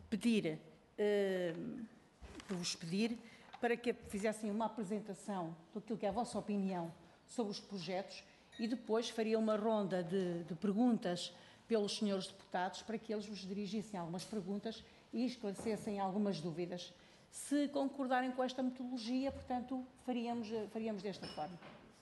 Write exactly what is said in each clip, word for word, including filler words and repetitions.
pedir, eh, por vos pedir, para que fizessem uma apresentação daquilo que é a vossa opinião sobre os projetos e depois faria uma ronda de, de perguntas pelos senhores deputados para que eles vos dirigissem algumas perguntas e esclarecessem algumas dúvidas. Se concordarem com esta metodologia, portanto, faríamos, faríamos desta forma.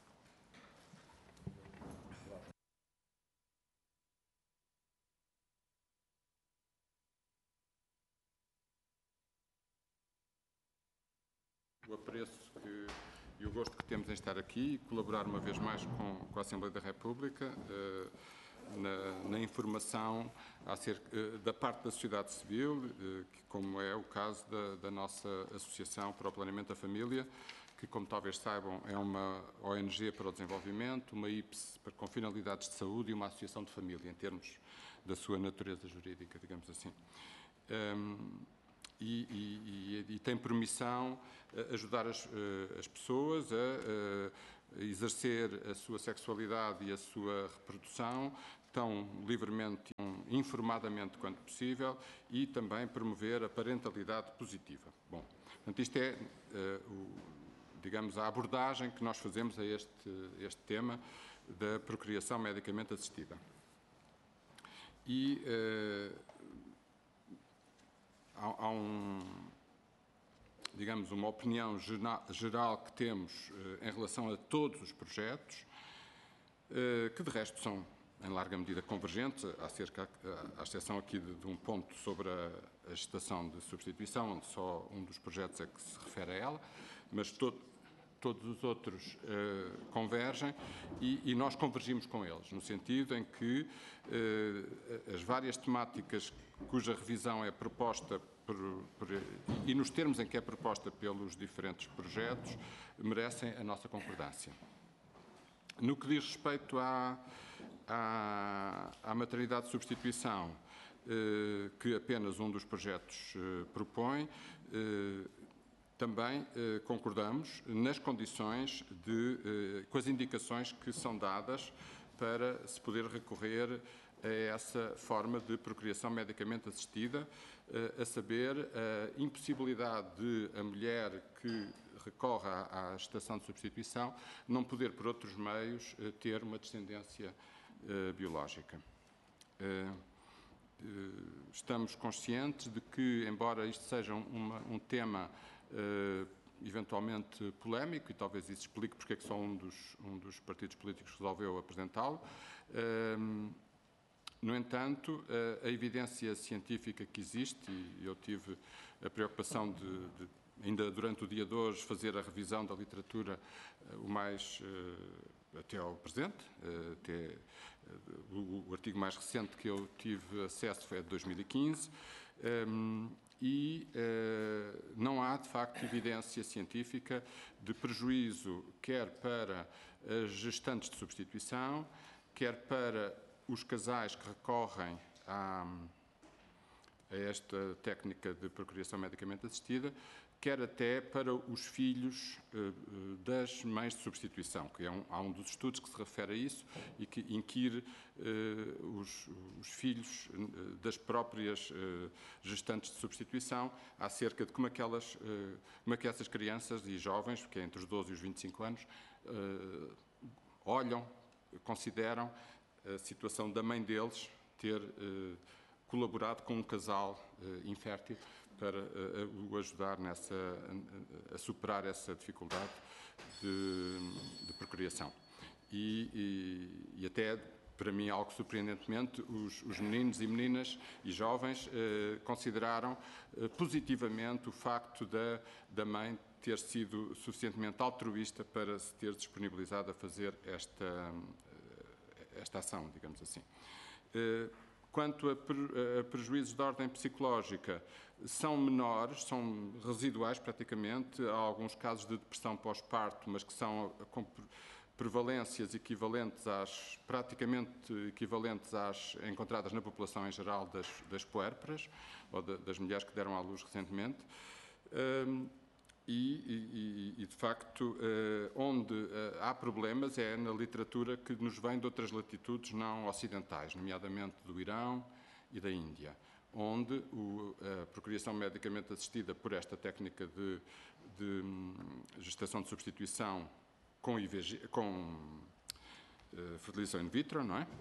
O apreço que, e o gosto que temos em estar aqui e colaborar uma vez mais com, com a Assembleia da República eh, na, na informação acerca, eh, da parte da sociedade civil, eh, que, como é o caso da, da nossa Associação para o Planeamento da Família, que, como talvez saibam, é uma O N G para o desenvolvimento, uma I P S com finalidades de saúde e uma associação de família, em termos da sua natureza jurídica, digamos assim. Um, E, e, e tem por missão ajudar as, as pessoas a, a exercer a sua sexualidade e a sua reprodução tão livremente e informadamente quanto possível e também promover a parentalidade positiva. Bom, portanto, isto é, o, digamos, a abordagem que nós fazemos a este, este tema da procriação medicamente assistida. E Há, há um, digamos, uma opinião geral que temos eh, em relação a todos os projetos, eh, que de resto são, em larga medida, convergentes, acerca, à exceção aqui de, de um ponto sobre a, a gestação de substituição, onde só um dos projetos é que se refere a ela, mas todo, todos os outros eh, convergem e, e nós convergimos com eles, no sentido em que eh, as várias temáticas cuja revisão é proposta por, por, e nos termos em que é proposta pelos diferentes projetos, merecem a nossa concordância. No que diz respeito à, à, à maternidade de substituição, eh, que apenas um dos projetos eh, propõe, eh, também eh, concordamos nas condições de, eh, com as indicações que são dadas para se poder recorrer a essa forma de procriação medicamente assistida, a saber, a impossibilidade de a mulher que recorre à gestação de substituição não poder, por outros meios, ter uma descendência biológica. Estamos conscientes de que, embora isto seja uma, um tema eventualmente polémico, e talvez isso explique porque é que só um dos, um dos partidos políticos resolveu apresentá-lo, no entanto, a, a evidência científica que existe, e eu tive a preocupação de, de, ainda durante o dia de hoje, fazer a revisão da literatura o mais, até ao presente, até, o, o artigo mais recente que eu tive acesso foi de dois mil e quinze, e não há, de facto, evidência científica de prejuízo, quer para as gestantes de substituição, quer para os casais que recorrem a, a esta técnica de procriação medicamente assistida, quer até para os filhos uh, das mães de substituição, que é um, há um dos estudos que se refere a isso e que inquire uh, os, os filhos uh, das próprias uh, gestantes de substituição acerca de como, aquelas, uh, como é que essas crianças e jovens, que é entre os doze e os vinte e cinco anos, uh, olham, consideram a situação da mãe deles ter eh, colaborado com um casal eh, infértil para eh, o ajudar nessa, a, a superar essa dificuldade de, de procriação. E, e, e até, para mim, algo surpreendentemente, os, os meninos e meninas e jovens eh, consideraram eh, positivamente o facto da, da mãe ter sido suficientemente altruísta para se ter disponibilizado a fazer esta esta ação, digamos assim. Quanto a prejuízos de ordem psicológica, são menores, são residuais praticamente, há alguns casos de depressão pós-parto, mas que são com prevalências equivalentes às, praticamente equivalentes às encontradas na população em geral das, das puérperas, ou de, das mulheres que deram à luz recentemente. E, e, e, de facto, eh, onde eh, há problemas é na literatura que nos vem de outras latitudes não ocidentais, nomeadamente do Irão e da Índia, onde o, a procriação medicamente assistida por esta técnica de, de gestação de substituição com, I V G, com uh, fertilização in vitro, não é? Uh,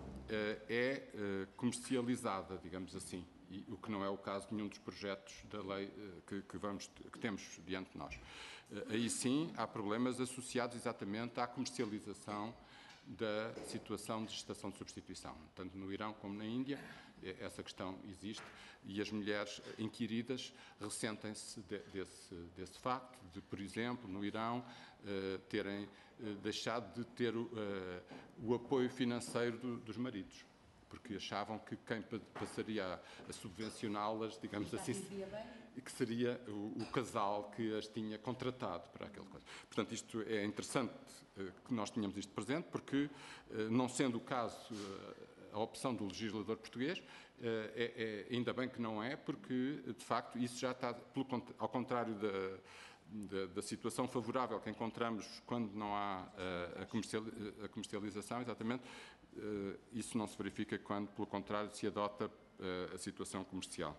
é uh, comercializada, digamos assim, e, o que não é o caso de nenhum dos projetos da lei uh, que, que, vamos, que temos diante de nós. Uh, aí sim há problemas associados exatamente à comercialização da situação de gestação de substituição. Tanto no Irão como na Índia, essa questão existe e as mulheres inquiridas ressentem-se de, desse, desse facto de, por exemplo, no Irão, eh, terem eh, deixado de ter o, eh, o apoio financeiro do, dos maridos, porque achavam que quem passaria a, a subvencioná-las, digamos Já assim, que seria o, o casal que as tinha contratado para aquela coisa. Portanto, isto é interessante eh, que nós tenhamos isto presente, porque, eh, não sendo o caso eh, a opção do legislador português, eh, é, é, ainda bem que não é, porque, de facto, isso já está, pelo, ao contrário da, da, da situação favorável que encontramos quando não há eh, a, comercial, a comercialização, exatamente, eh, isso não se verifica quando, pelo contrário, se adota eh, a situação comercial.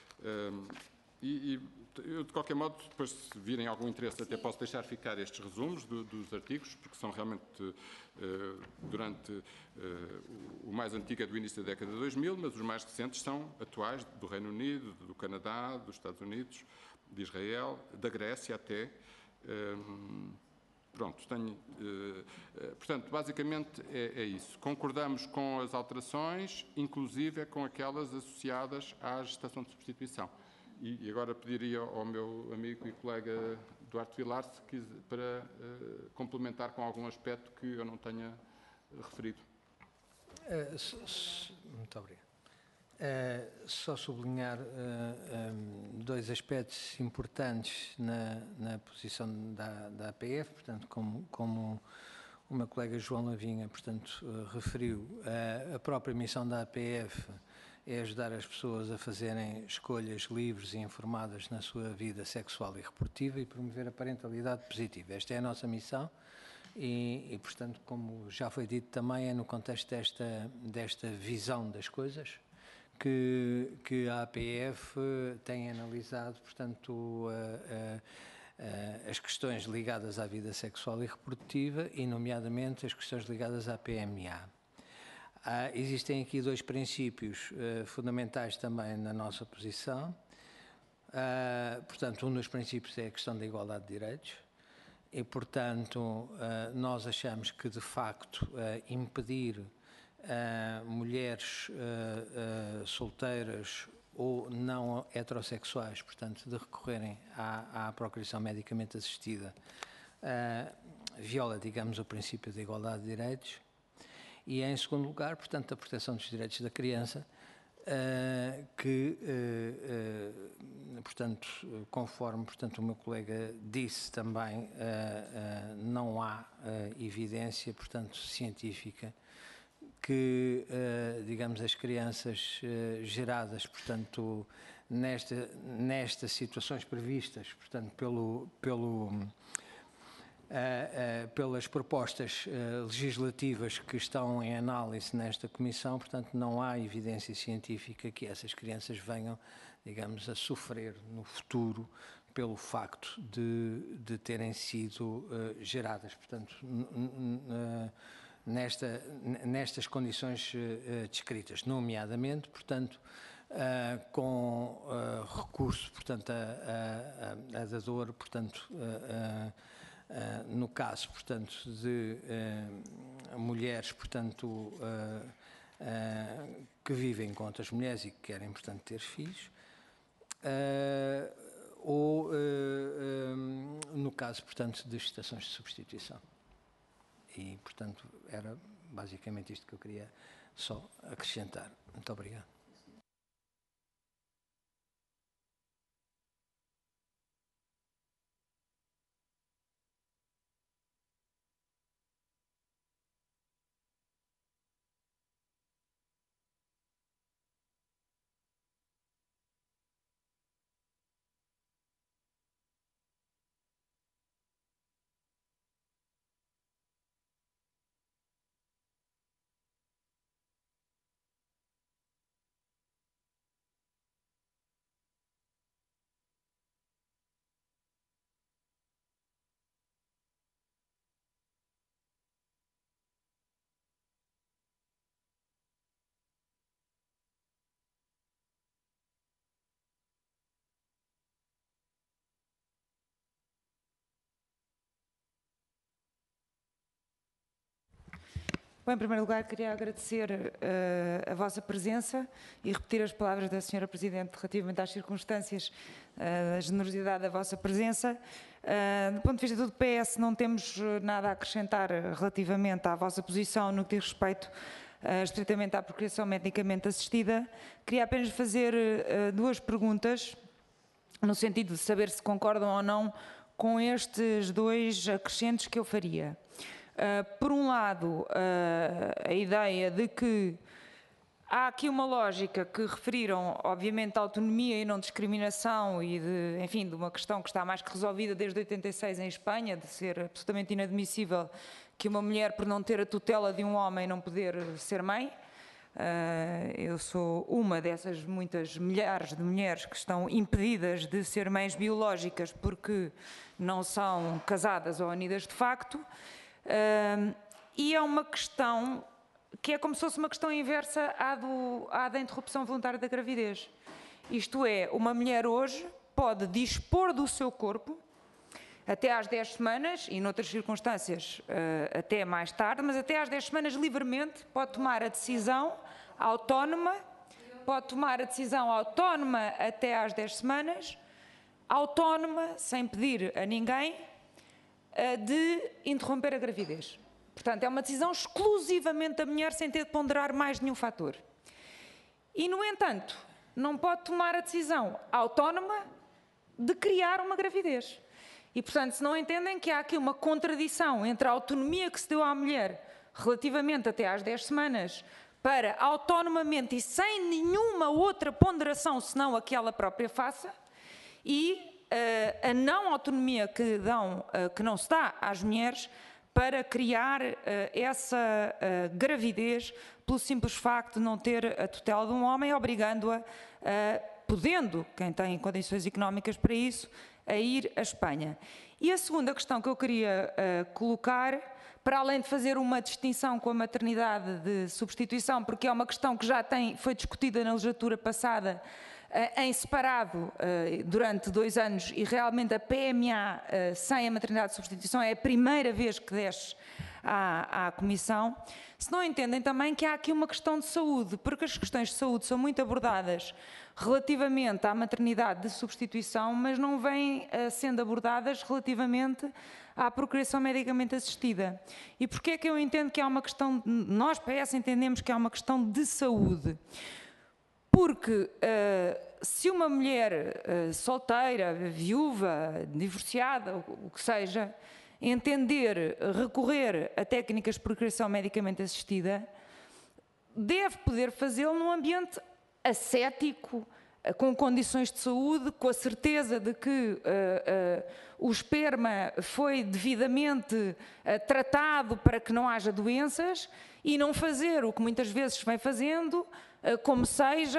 Eh, E, e eu, de qualquer modo, depois, se virem algum interesse, até posso deixar ficar estes resumos do, dos artigos, porque são realmente, uh, durante uh, o mais antigo é do início da década de dois mil, mas os mais recentes são atuais, do Reino Unido, do Canadá, dos Estados Unidos, de Israel, da Grécia até. Um, pronto, tenho... Uh, uh, portanto, basicamente é, é isso. Concordamos com as alterações, inclusive com aquelas associadas à gestação de substituição. E agora pediria ao meu amigo e colega Duarte Vilar se quiser, para uh, complementar com algum aspecto que eu não tenha referido. Uh, so, so, muito obrigado. Uh, só sublinhar uh, um, dois aspectos importantes na, na posição da, da A P F, portanto, como, como o meu colega João Lavinha, portanto, uh, referiu, uh, a própria missão da A P F é ajudar as pessoas a fazerem escolhas livres e informadas na sua vida sexual e reprodutiva e promover a parentalidade positiva. Esta é a nossa missão e, e portanto, como já foi dito também, é no contexto desta, desta visão das coisas que, que a A P F tem analisado, portanto, a, a, a, as questões ligadas à vida sexual e reprodutiva e, nomeadamente, as questões ligadas à P M A. Ah, existem aqui dois princípios uh, fundamentais também na nossa posição. Uh, portanto, um dos princípios é a questão da igualdade de direitos e, portanto, uh, nós achamos que, de facto, uh, impedir uh, mulheres uh, uh, solteiras ou não heterossexuais, portanto, de recorrerem à, à procriação medicamente assistida, uh, viola, digamos, o princípio da igualdade de direitos. E, em segundo lugar, portanto, a proteção dos direitos da criança, uh, que, uh, uh, portanto, conforme portanto, o meu colega disse também, uh, uh, não há uh, evidência, portanto, científica que, uh, digamos, as crianças uh, geradas, portanto, nesta, nestas situações previstas, portanto, pelo... pelo Uh, uh, pelas propostas uh, legislativas que estão em análise nesta Comissão, portanto, não há evidência científica que essas crianças venham, digamos, a sofrer no futuro pelo facto de, de terem sido uh, geradas, portanto, uh, nesta, nestas condições uh, descritas, nomeadamente, portanto, uh, com uh, recurso, portanto, a, a, a, a dador, portanto, uh, uh, Uh, no caso, portanto, de uh, mulheres, portanto, uh, uh, que vivem com outras mulheres e que querem, portanto, ter filhos, uh, ou, uh, um, no caso, portanto, de gestações de substituição. E, portanto, era basicamente isto que eu queria só acrescentar. Muito obrigado. Bem, em primeiro lugar, queria agradecer uh, a vossa presença e repetir as palavras da senhora Presidente relativamente às circunstâncias, uh, a generosidade da vossa presença. Uh, do ponto de vista do P S, não temos nada a acrescentar relativamente à vossa posição no que diz respeito uh, estritamente à procriação medicamente assistida. Queria apenas fazer uh, duas perguntas, no sentido de saber se concordam ou não com estes dois acrescentos que eu faria. Uh, por um lado, uh, a ideia de que há aqui uma lógica que referiram, obviamente, à autonomia e não discriminação e, de, enfim, de uma questão que está mais que resolvida desde oitenta e seis em Espanha, de ser absolutamente inadmissível que uma mulher, por não ter a tutela de um homem, não poder ser mãe. Uh, eu sou uma dessas muitas milhares de mulheres que estão impedidas de ser mães biológicas porque não são casadas ou unidas de facto. Uh, e é uma questão que é como se fosse uma questão inversa à, do, à da interrupção voluntária da gravidez. Isto é, uma mulher hoje pode dispor do seu corpo até às dez semanas, e noutras circunstâncias uh, até mais tarde, mas até às dez semanas livremente pode tomar a decisão autónoma, pode tomar a decisão autónoma até às dez semanas, autónoma, sem pedir a ninguém, de interromper a gravidez. Portanto, é uma decisão exclusivamente da mulher, sem ter de ponderar mais nenhum fator. E, no entanto, não pode tomar a decisão autónoma de criar uma gravidez. E, portanto, se não entendem que há aqui uma contradição entre a autonomia que se deu à mulher relativamente até às dez semanas para autonomamente e sem nenhuma outra ponderação senão a que ela própria faça, e Uh, a não autonomia que, dão, uh, que não se dá às mulheres para criar uh, essa uh, gravidez pelo simples facto de não ter a tutela de um homem, obrigando-a, uh, podendo, quem tem condições económicas para isso, a ir à Espanha. E a segunda questão que eu queria uh, colocar, para além de fazer uma distinção com a maternidade de substituição, porque é uma questão que já tem, foi discutida na legislatura passada, em separado durante dois anos, e realmente a P M A sem a maternidade de substituição é a primeira vez que desce à, à Comissão, se não entendem também que há aqui uma questão de saúde, porque as questões de saúde são muito abordadas relativamente à maternidade de substituição, mas não vêm sendo abordadas relativamente à procriação medicamente assistida. E porquê é que eu entendo que há uma questão, nós P S entendemos que há uma questão de saúde? Porque uh, se uma mulher uh, solteira, viúva, divorciada, o, o que seja, entender recorrer a técnicas de procriação medicamente assistida, deve poder fazê-lo num ambiente ascético, uh, com condições de saúde, com a certeza de que uh, uh, o esperma foi devidamente uh, tratado para que não haja doenças, e não fazer o que muitas vezes vem fazendo, como seja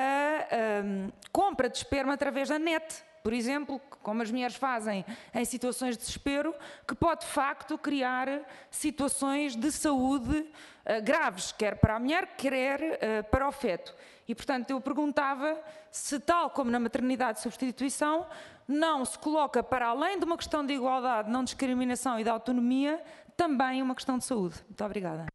a, a compra de esperma através da net, por exemplo, como as mulheres fazem em situações de desespero, que pode de facto criar situações de saúde uh, graves, quer para a mulher, quer uh, para o feto. E, portanto, eu perguntava se, tal como na maternidade de substituição, não se coloca, para além de uma questão de igualdade, não discriminação e de autonomia, também uma questão de saúde. Muito obrigada.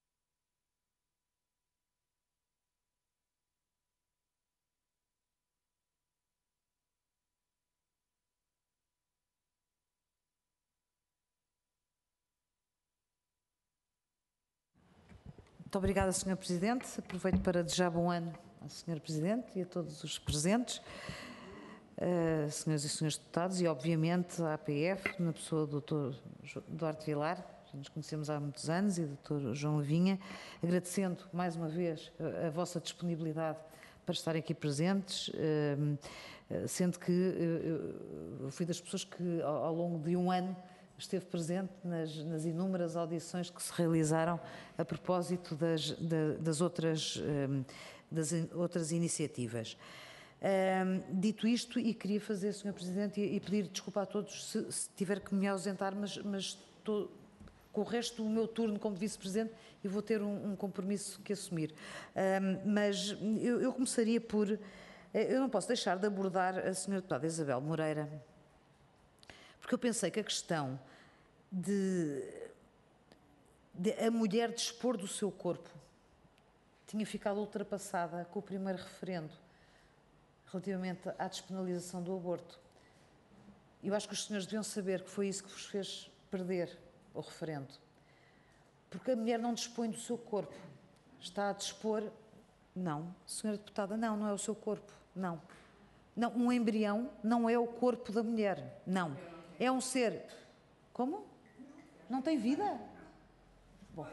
Muito obrigada, senhor Presidente. Aproveito para desejar bom ano ao senhor Presidente e a todos os presentes, uh, senhores e senhores deputados, e obviamente à A P F, na pessoa do doutor Duarte Vilar, que nos conhecemos há muitos anos, e do doutor João Levinha, agradecendo mais uma vez a, a vossa disponibilidade para estarem aqui presentes, uh, sendo que uh, eu fui das pessoas que ao, ao longo de um ano esteve presente nas, nas inúmeras audições que se realizaram a propósito das, da, das, outras, das outras iniciativas. Um, dito isto, e queria fazer, senhor Presidente, e, e pedir desculpa a todos se, se tiver que me ausentar, mas, mas estou com o resto do meu turno como Vice-Presidente e vou ter um, um compromisso que assumir. Um, mas eu, eu começaria por... Eu não posso deixar de abordar a senhora deputada Isabel Moreira, porque eu pensei que a questão de de a mulher dispor do seu corpo tinha ficado ultrapassada com o primeiro referendo relativamente à despenalização do aborto. Eu acho que os senhores deviam saber que foi isso que vos fez perder o referendo. Porque a mulher não dispõe do seu corpo. Está a dispor... Não, senhora deputada, não, não é o seu corpo. Não. Não, um embrião não é o corpo da mulher. Não. É um ser... Como? Não tem vida? Bom.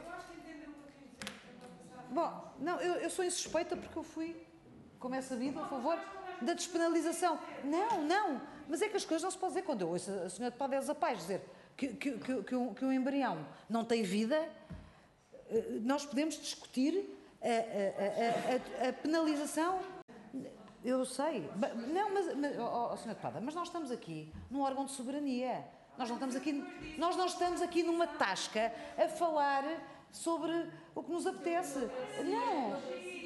Bom, não, eu, eu sou insuspeita porque eu fui, como é sabido, a favor da despenalização. Não, não. Mas é que as coisas não se podem dizer. Quando eu ouço a senhora deputada Elsa Paes dizer que, que, que, que, um, que um embrião não tem vida, nós podemos discutir a, a, a, a, a penalização. Eu sei. Não, mas, mas oh, oh, senhora deputada, mas nós estamos aqui num órgão de soberania. Nós não estamos aqui, nós não estamos aqui numa tasca a falar sobre o que nos apetece. Não.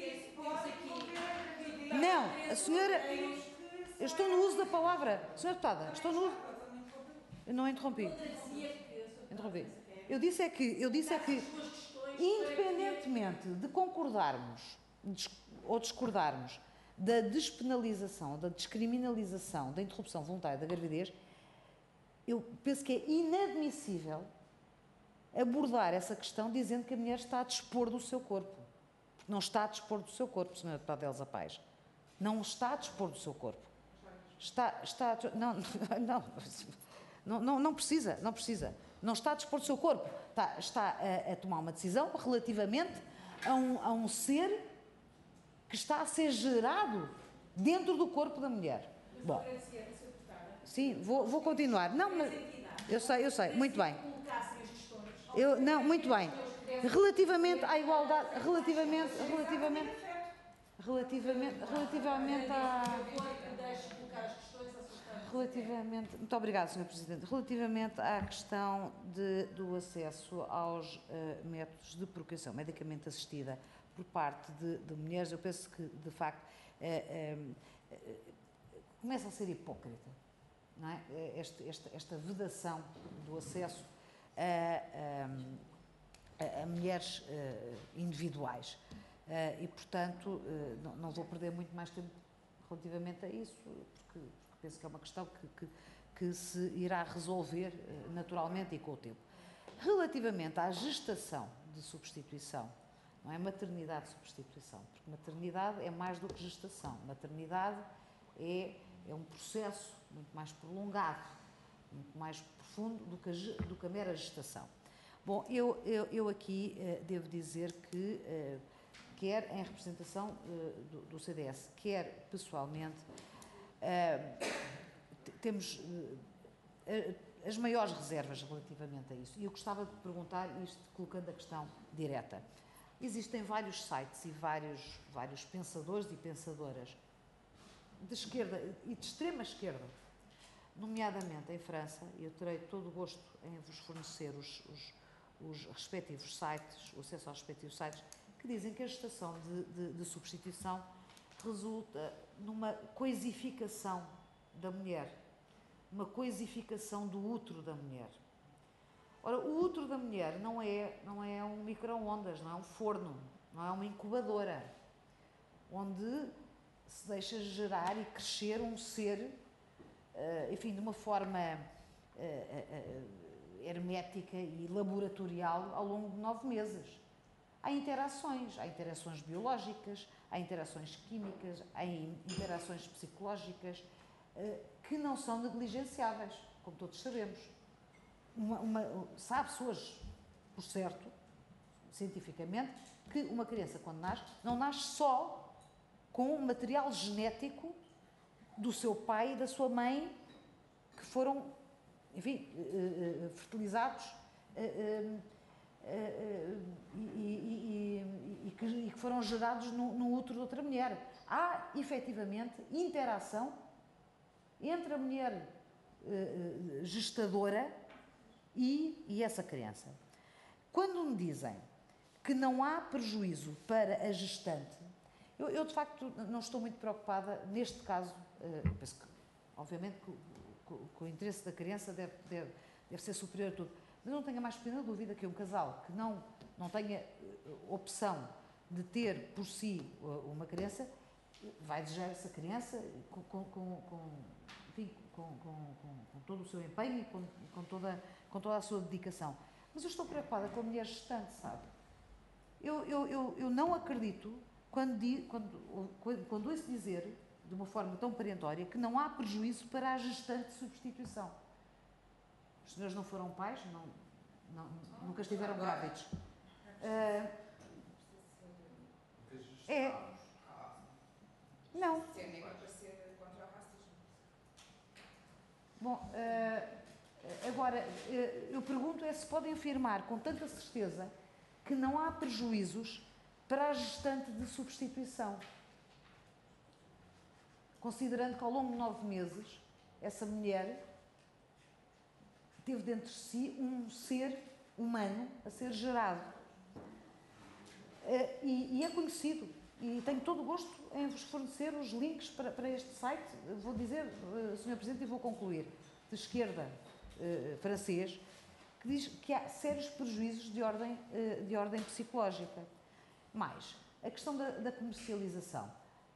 Não, a senhora... Eu estou no uso da palavra. Senhora deputada, estou no uso... Eu não interrompi. Interrompi. Eu disse é que, eu disse é que independentemente de concordarmos ou discordarmos da despenalização, da descriminalização, da interrupção voluntária da gravidez, eu penso que é inadmissível abordar essa questão dizendo que a mulher está a dispor do seu corpo. Porque não está a dispor do seu corpo, senhora deputada Elsa Paes. Não está a dispor do seu corpo. Está, está, não, não, não, não, não precisa, não precisa. Não está a dispor do seu corpo. Está, está a, a tomar uma decisão relativamente a um, a um ser que está a ser gerado dentro do corpo da mulher. Bom, sim, vou, vou continuar. Não, mas eu sei, eu sei, muito bem. Eu, não, muito bem. Relativamente à igualdade, relativamente, relativamente, relativamente, relativamente à... Relativamente, muito obrigada, senhor Presidente. Relativamente à questão de, do acesso aos uh, métodos de procriação medicamente assistida por parte de, de mulheres, eu penso que, de facto, uh, uh, uh, começa a ser hipócrita, não é? Este, esta, esta vedação do acesso a, a, a mulheres uh, individuais. Uh, e, portanto, uh, não, não vou perder muito mais tempo relativamente a isso, porque, porque penso que é uma questão que, que, que se irá resolver uh, naturalmente e com o tempo. Relativamente à gestação de substituição, não é maternidade de substituição, porque maternidade é mais do que gestação. Maternidade é, é um processo muito mais prolongado, muito mais profundo do que a, do que a mera gestação. Bom, eu, eu, eu aqui uh, devo dizer que, uh, quer em representação uh, do, do C D S, quer pessoalmente, uh, temos uh, as maiores reservas relativamente a isso. E eu gostava de perguntar isto, colocando a questão direta. Existem vários sites e vários, vários pensadores e pensadoras de esquerda e de extrema esquerda, nomeadamente em França, e eu terei todo o gosto em vos fornecer os, os, os respectivos sites, o acesso aos respectivos sites, que dizem que a gestação de, de, de substituição resulta numa coisificação da mulher, uma coisificação do útero da mulher. Ora, o útero da mulher não é, não é um micro-ondas, não é um forno, não é uma incubadora, onde se deixa gerar e crescer um ser, uh, enfim, de uma forma uh, uh, hermética e laboratorial ao longo de nove meses. Há interações, há interações biológicas, há interações químicas, há interações psicológicas uh, que não são negligenciáveis, como todos sabemos. Uma, uma, sabe-se hoje, por certo, cientificamente, que uma criança, quando nasce, não nasce só com material genético do seu pai e da sua mãe, que foram, enfim, fertilizados e, e, e, e, que, e que foram gerados no, no útero de outra mulher. Há, efetivamente, interação entre a mulher gestadora E, e essa criança. Quando me dizem que não há prejuízo para a gestante, eu, eu de facto não estou muito preocupada neste caso, uh, penso que, obviamente, que, que, que o interesse da criança deve, deve, deve ser superior a tudo, Mas eu não tenho a mais pequena dúvida que um casal que não, não tenha uh, opção de ter por si uh, uma criança, vai desejar essa criança com, com, com, com, enfim, com, com, com, com todo o seu empenho e com, com, toda, com toda a sua dedicação. Mas eu estou preocupada com a mulher gestante, sabe? Eu, eu, eu, eu não acredito quando, di, quando, quando ouço dizer, de uma forma tão perentória, que não há prejuízo para a gestante de substituição. Os senhores não foram pais, não, não, nunca estiveram grávidos. Uh, é. Não. Bom, uh, agora, uh, eu pergunto é se podem afirmar com tanta certeza que não há prejuízos para a gestante de substituição, considerando que ao longo de nove meses essa mulher teve dentro de si um ser humano a ser gerado. Uh, e, e é conhecido, e tenho todo o gosto em vos fornecer os links para, para este site. Vou dizer, uh, senhor Presidente, e vou concluir, de esquerda uh, francês, que diz que há sérios prejuízos de ordem, uh, de ordem psicológica. Mais, a questão da, da comercialização.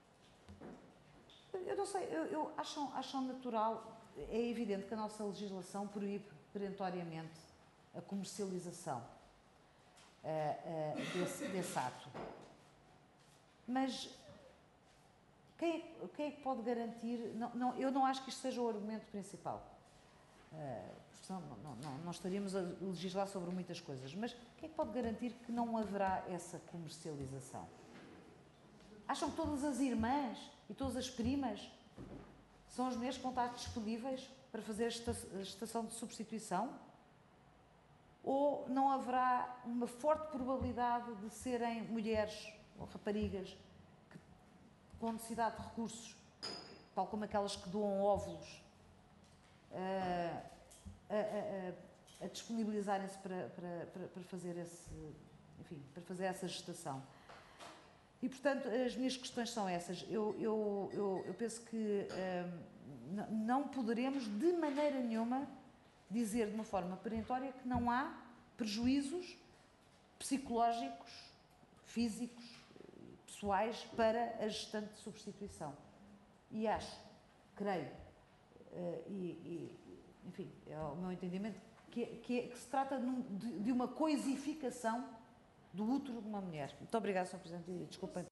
Eu não sei, eu, eu acham, acham natural, é evidente que a nossa legislação proíbe perentoriamente a comercialização uh, uh, desse, desse ato. Mas quem, quem é que pode garantir? Não, não, eu não acho que isto seja o argumento principal. Uh, senão não, não, não estaríamos a legislar sobre muitas coisas. Mas quem é que pode garantir que não haverá essa comercialização? Acham que todas as irmãs e todas as primas são as mulheres que vão estar disponíveis para fazer a gestação de substituição? Ou não haverá uma forte probabilidade de serem mulheres ou raparigas que, com necessidade de recursos, tal como aquelas que doam óvulos, a, a, a, a disponibilizarem-se para, para, para, para fazer esse, enfim, para fazer essa gestação? E, portanto, as minhas questões são essas. Eu, eu, eu, eu penso que hum, não poderemos, de maneira nenhuma, dizer de uma forma perentória que não há prejuízos psicológicos, físicos, pessoais para a gestante de substituição. E acho, creio, uh, e, e, enfim, é o meu entendimento, que, que, que se trata de, de uma coisificação do útero de uma mulher. Muito obrigada, senhor Presidente, e desculpem.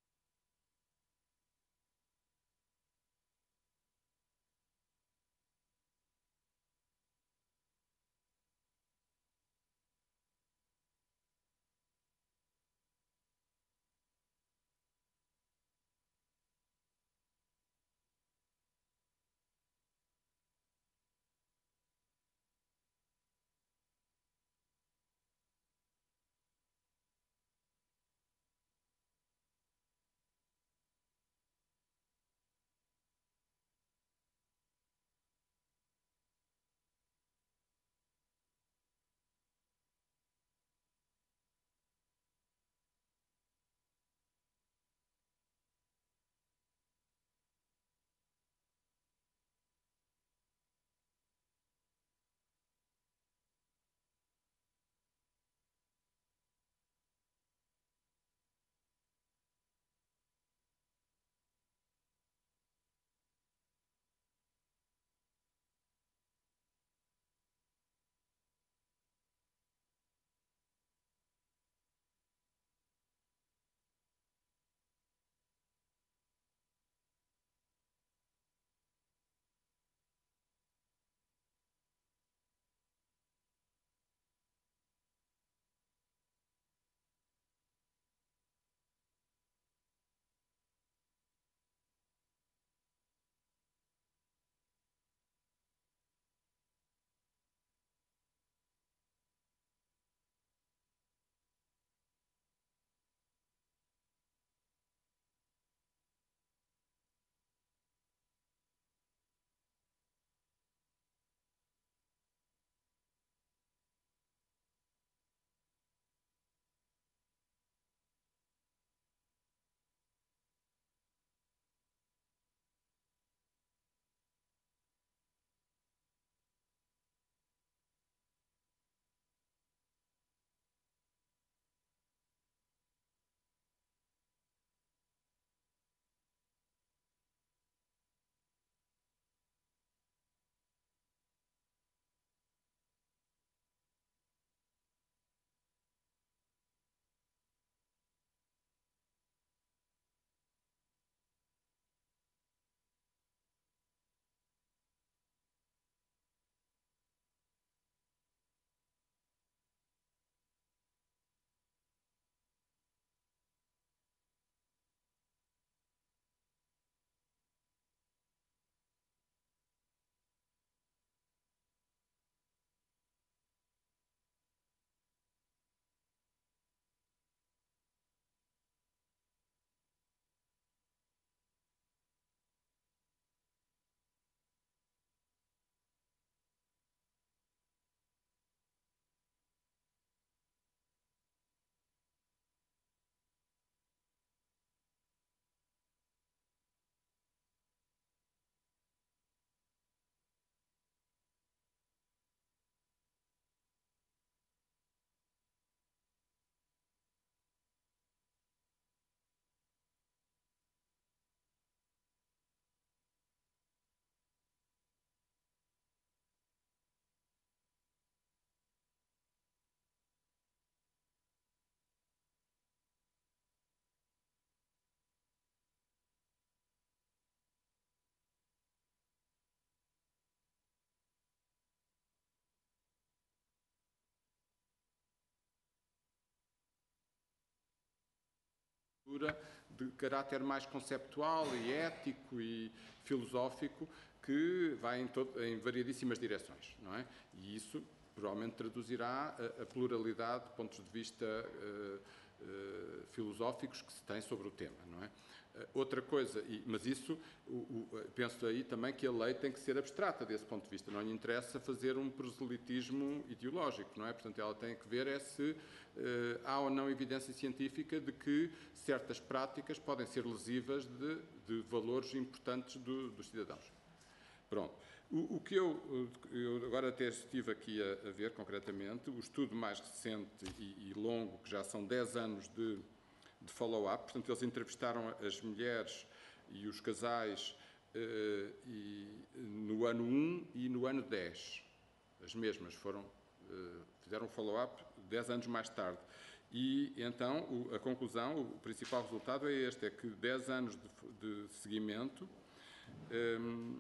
literatura de caráter mais conceptual e ético e filosófico que vai em, todo, em variedíssimas direções, não é? E isso provavelmente traduzirá a, a pluralidade de pontos de vista uh, uh, filosóficos que se tem sobre o tema, não é? Uh, outra coisa, e, mas isso, o, o, penso aí também que a lei tem que ser abstrata desse ponto de vista, não lhe interessa fazer um proselitismo ideológico, não é? Portanto, ela tem que ver é se uh, há ou não evidência científica de que certas práticas podem ser lesivas de, de valores importantes do, dos cidadãos. Pronto. O, o que eu, eu agora até estive aqui a, a ver concretamente, o estudo mais recente e, e longo, que já são dez anos de, de follow-up, portanto, eles entrevistaram as mulheres e os casais eh, e, no ano um e no ano dez. As mesmas foram, eh, fizeram follow-up dez anos mais tarde. E, então, o, a conclusão, o principal resultado é este, é que dez anos de, de seguimento, eh,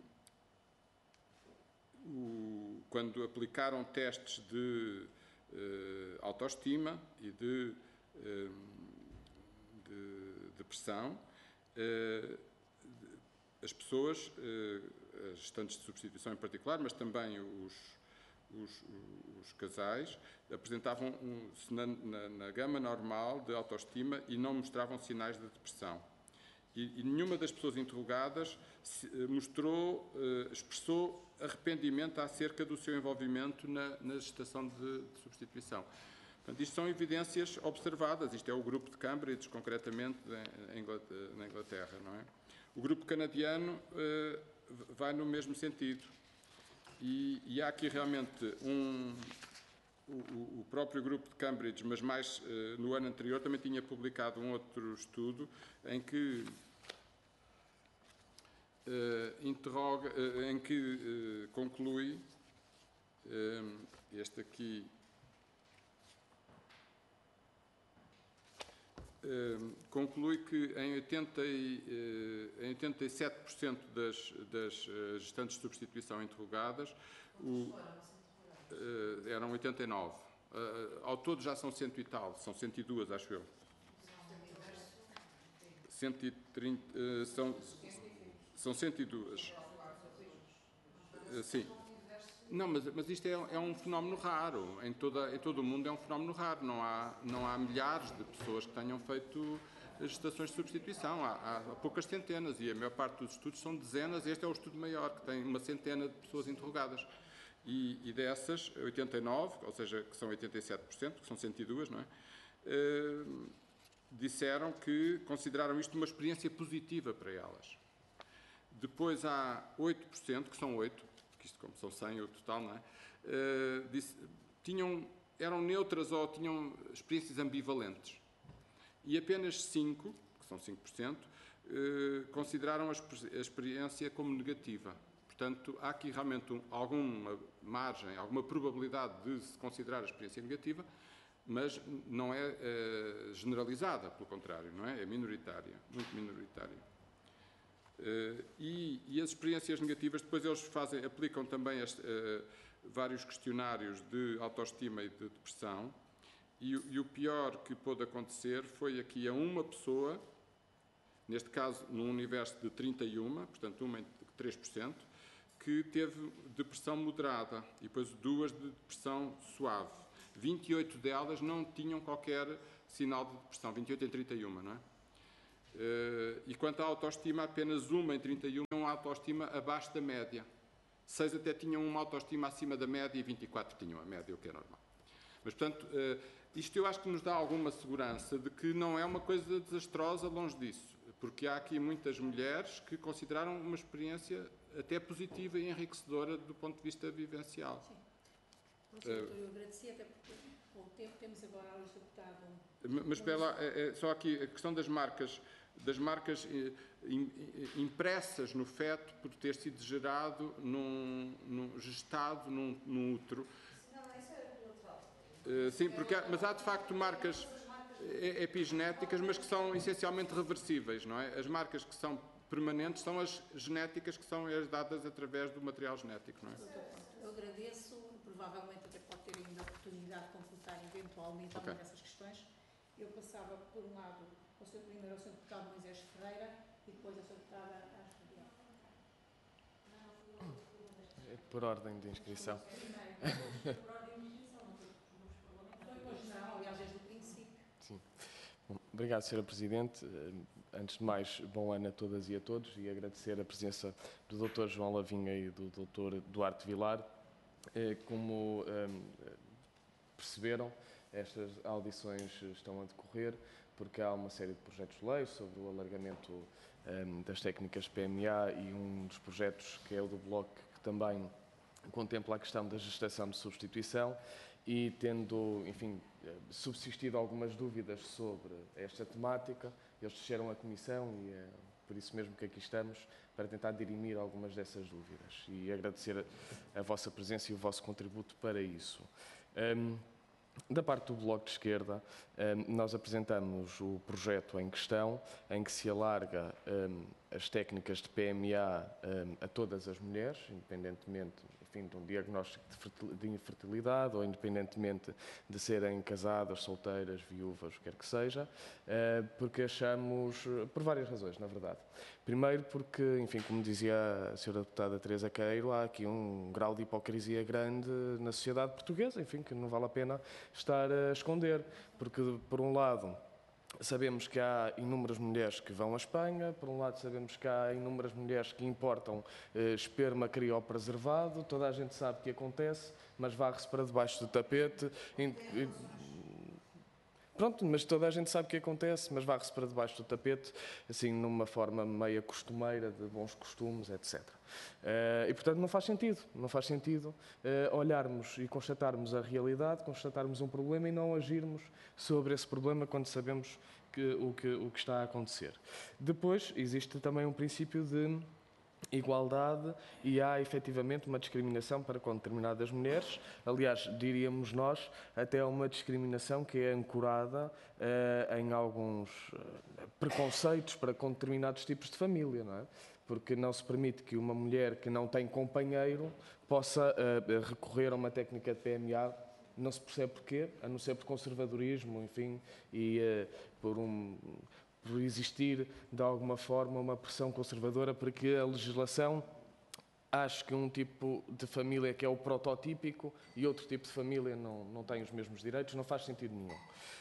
O, quando aplicaram testes de uh, autoestima e de uh, de depressão, uh, as pessoas, uh, as gestantes de substituição em particular, mas também os, os, os casais, apresentavam um, na, na, na gama normal de autoestima e não mostravam sinais de depressão. E, e nenhuma das pessoas interrogadas se, mostrou, uh, expressou arrependimento acerca do seu envolvimento na, na gestação de, de substituição. Portanto, isto são evidências observadas. Isto é o grupo de Cambridge, concretamente, na Inglaterra, não é? O grupo canadiano uh, vai no mesmo sentido. E, e há aqui realmente um... O, o próprio grupo de Cambridge, mas mais uh, no ano anterior, também tinha publicado um outro estudo em que Uh, interroga, uh, em que uh, conclui, uh, este aqui, uh, conclui que em, oitenta e, uh, em oitenta e sete por cento das, das uh, gestantes de substituição interrogadas, o, uh, eram oitenta e nove. Uh, ao todo já são cento e tal, são cento e duas, acho eu. cento e trinta, uh, são... São cento e duas. Sim. Não, mas, mas isto é, é um fenómeno raro. Em, toda, em todo o mundo é um fenómeno raro. Não há, não há milhares de pessoas que tenham feito gestações de substituição. Há, há, há poucas centenas e a maior parte dos estudos são dezenas. Este é o estudo maior, que tem uma centena de pessoas interrogadas. E, e dessas, oitenta e nove, ou seja, que são oitenta e sete por cento, que são cento e duas, não é? Uh, disseram que consideraram isto uma experiência positiva para elas. Depois há oito por cento, que são oito, porque isto como são cem o total, não é? Uh, disse, tinham, eram neutras ou tinham experiências ambivalentes. E apenas cinco, que são cinco por cento, uh, consideraram a, a experiência como negativa. Portanto, há aqui realmente um, alguma margem, alguma probabilidade de se considerar a experiência negativa, mas não é uh, generalizada, pelo contrário, não é? É minoritária, muito minoritária. Uh, e, e as experiências negativas, depois eles fazem, aplicam também este, uh, vários questionários de autoestima e de depressão, e, e o pior que pôde acontecer foi aqui a uma pessoa, neste caso num universo de trinta e um, portanto uma em três por cento, que teve depressão moderada e depois duas de depressão suave. vinte e oito delas não tinham qualquer sinal de depressão, vinte e oito em trinta e um, não é? Uh, e quanto à autoestima, apenas uma em trinta e um tinham uma autoestima abaixo da média. Seis até tinham uma autoestima acima da média e vinte e quatro tinham a média, o que é normal. Mas, portanto, uh, isto eu acho que nos dá alguma segurança de que não é uma coisa desastrosa, longe disso. Porque há aqui muitas mulheres que consideraram uma experiência até positiva e enriquecedora do ponto de vista vivencial. Sim. Doutor, uh, eu agradeci até porque, com o tempo, temos agora a lista deputada. Mas, espera lá, é, é, só aqui a questão das marcas, das marcas impressas no feto por ter sido gerado, num, num, gestado num, num útero. Não, isso é neutral. Uh, sim, porque há, mas há de facto marcas epigenéticas, mas que são essencialmente reversíveis, não é? As marcas que são permanentes são as genéticas que são herdadas através do material genético, não é? Eu agradeço, provavelmente até pode ter ainda a oportunidade de completar eventualmente alguma dessas questões. Eu passava, por um lado, ao senhor primeiro ao senhor deputado Moisés Ferreira e depois ao senhor deputado Astro Biel. Por ordem de inscrição. Sim. Bom, obrigado, senhora Presidente. Antes de mais, bom ano a todas e a todos e agradecer a presença do doutor João Lavinha e do doutor Duarte Vilar. Como um, perceberam, estas audições estão a decorrer porque há uma série de projetos de lei sobre o alargamento um, das técnicas P M A e um dos projetos, que é o do Bloco, que também contempla a questão da gestação de substituição e tendo, enfim, subsistido algumas dúvidas sobre esta temática, eles desceram a comissão e é por isso mesmo que aqui estamos, para tentar dirimir algumas dessas dúvidas e agradecer a, a vossa presença e o vosso contributo para isso. Um, Da parte do Bloco de Esquerda, nós apresentamos o projeto em questão, em que se alarga as técnicas de P M A a todas as mulheres, independentemente, enfim, de um diagnóstico de infertilidade ou independentemente de serem casadas, solteiras, viúvas, o que quer que seja, porque achamos, por várias razões, na verdade. Primeiro porque, enfim, como dizia a senhora deputada Teresa Queiro, há aqui um grau de hipocrisia grande na sociedade portuguesa, enfim, que não vale a pena estar a esconder, porque, por um lado, sabemos que há inúmeras mulheres que vão à Espanha, por um lado sabemos que há inúmeras mulheres que importam eh, esperma criopreservado, toda a gente sabe o que acontece, mas varre-se para debaixo do tapete. E, e, pronto, mas toda a gente sabe o que acontece, mas varre-se para debaixo do tapete, assim, numa forma meia costumeira, de bons costumes, etcétera. Uh, e, portanto, não faz sentido, não faz sentido uh, olharmos e constatarmos a realidade, constatarmos um problema e não agirmos sobre esse problema quando sabemos que, o, que, o que está a acontecer. Depois, existe também um princípio de igualdade e há efetivamente uma discriminação para com determinadas mulheres, aliás, diríamos nós, até uma discriminação que é ancorada uh, em alguns uh, preconceitos para com determinados tipos de família, não é? Porque não se permite que uma mulher que não tem companheiro possa uh, recorrer a uma técnica de P M A, não se percebe porquê, a não ser por conservadorismo, enfim, e uh, por um... por existir, de alguma forma, uma pressão conservadora, porque a legislação acha que um tipo de família que é o prototípico e outro tipo de família não, não tem os mesmos direitos, não faz sentido nenhum.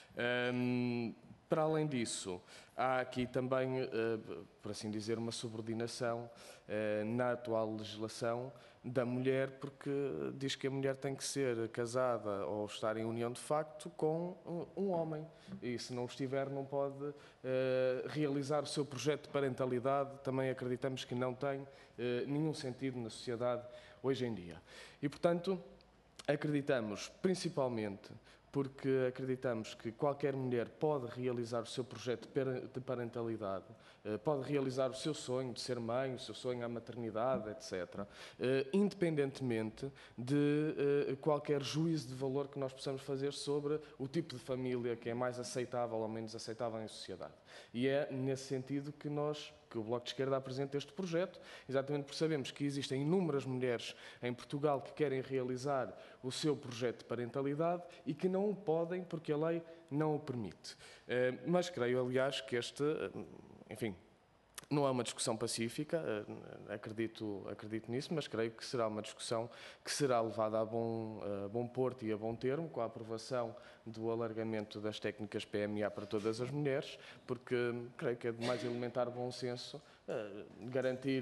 Um, para além disso, há aqui também, uh, por assim dizer, uma subordinação uh, na atual legislação da mulher, porque diz que a mulher tem que ser casada ou estar em união de facto com um homem. E se não estiver, não pode uh, realizar o seu projeto de parentalidade. Também acreditamos que não tem uh, nenhum sentido na sociedade hoje em dia. E, portanto, acreditamos principalmente porque acreditamos que qualquer mulher pode realizar o seu projeto de parentalidade, pode realizar o seu sonho de ser mãe, o seu sonho à maternidade, etcétera, independentemente de qualquer juízo de valor que nós possamos fazer sobre o tipo de família que é mais aceitável ou menos aceitável em sociedade. E é nesse sentido que nós, que o Bloco de Esquerda apresenta este projeto, exatamente porque sabemos que existem inúmeras mulheres em Portugal que querem realizar o seu projeto de parentalidade e que não o podem porque a lei não o permite. Mas creio, aliás, que este, enfim, não é uma discussão pacífica, acredito, acredito nisso, mas creio que será uma discussão que será levada a bom, a bom porto e a bom termo, com a aprovação do alargamento das técnicas P M A para todas as mulheres, porque creio que é de mais elementar bom senso uh, garantir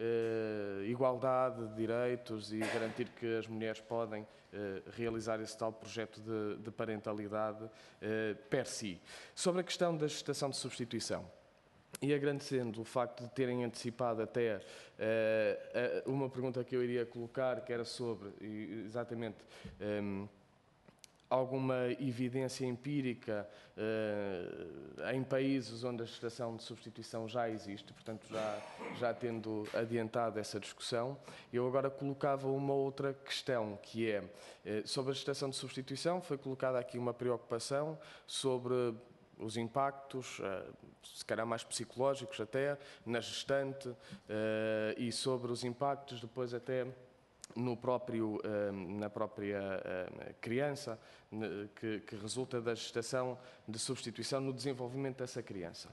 uh, igualdade de direitos e garantir que as mulheres podem uh, realizar esse tal projeto de, de parentalidade uh, per si. Sobre a questão da gestação de substituição, e agradecendo o facto de terem antecipado até uh, uh, uma pergunta que eu iria colocar, que era sobre, exatamente, um, alguma evidência empírica uh, em países onde a gestação de substituição já existe, portanto, já, já tendo adiantado essa discussão, eu agora colocava uma outra questão, que é, uh, sobre a gestação de substituição, foi colocada aqui uma preocupação sobre os impactos, se calhar mais psicológicos até, na gestante, e sobre os impactos depois até no próprio, na própria criança, que, que resulta da gestação de substituição no desenvolvimento dessa criança.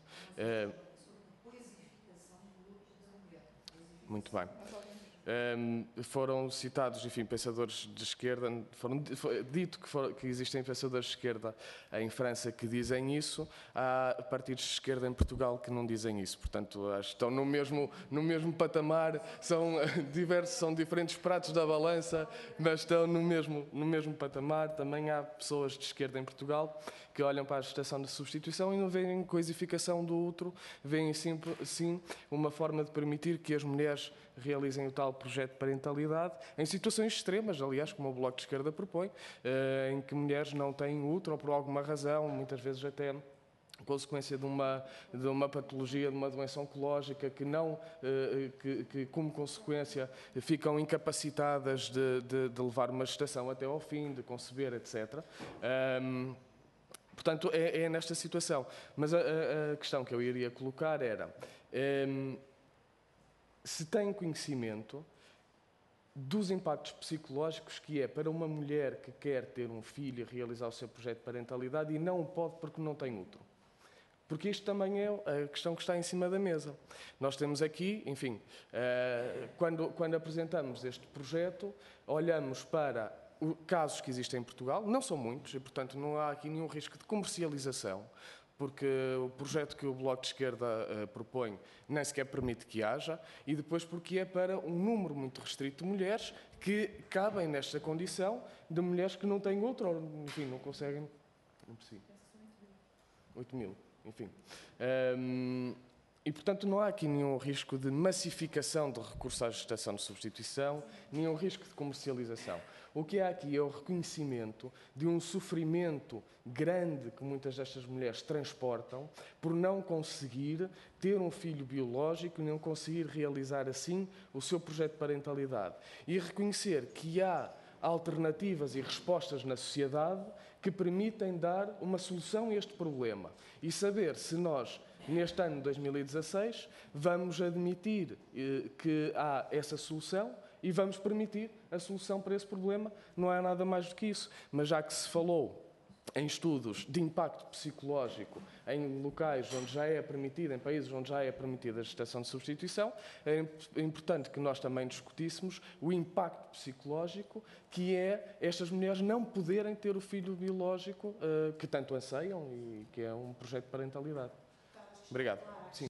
Muito bem. Um, foram citados, enfim, pensadores de esquerda, foram, foi dito que, for, que existem pensadores de esquerda em França que dizem isso, há partidos de esquerda em Portugal que não dizem isso, portanto estão no mesmo, no mesmo patamar, são diversos, são diferentes pratos da balança, mas estão no mesmo, no mesmo patamar. Também há pessoas de esquerda em Portugal que olham para a gestação de substituição e não veem coisificação do útero, veem sim, sim uma forma de permitir que as mulheres realizem o tal projeto de parentalidade em situações extremas, aliás, como o Bloco de Esquerda propõe, em que mulheres não têm útero ou por alguma razão, muitas vezes até consequência de uma, de uma patologia, de uma doença oncológica, que, não, que, que como consequência ficam incapacitadas de, de, de levar uma gestação até ao fim, de conceber, etcétera. Um, portanto, é, é nesta situação. Mas a, a questão que eu iria colocar era... Um, se tem conhecimento dos impactos psicológicos que é para uma mulher que quer ter um filho e realizar o seu projeto de parentalidade e não o pode porque não tem útero. Porque isto também é a questão que está em cima da mesa. Nós temos aqui, enfim, quando, quando apresentamos este projeto, olhamos para casos que existem em Portugal, não são muitos, e portanto não há aqui nenhum risco de comercialização, porque o projeto que o Bloco de Esquerda uh, propõe nem sequer permite que haja, e depois porque é para um número muito restrito de mulheres que cabem nesta condição de mulheres que não têm outro, ou, enfim, não conseguem... Não percebi. oito mil, enfim. Um, e, portanto, não há aqui nenhum risco de massificação de recurso à gestação de substituição, nenhum risco de comercialização. O que há aqui é o reconhecimento de um sofrimento grande que muitas destas mulheres transportam por não conseguir ter um filho biológico e não conseguir realizar assim o seu projeto de parentalidade. E reconhecer que há alternativas e respostas na sociedade que permitem dar uma solução a este problema. E saber se nós, neste ano de dois mil e dezasseis, vamos admitir eh, que há essa solução e vamos permitir a solução para esse problema. Não é nada mais do que isso. Mas já que se falou em estudos de impacto psicológico em locais onde já é permitido, em países onde já é permitida a gestação de substituição, é importante que nós também discutíssemos o impacto psicológico que é estas mulheres não poderem ter o filho biológico uh, que tanto anseiam e que é um projeto de parentalidade. Obrigado. Sim.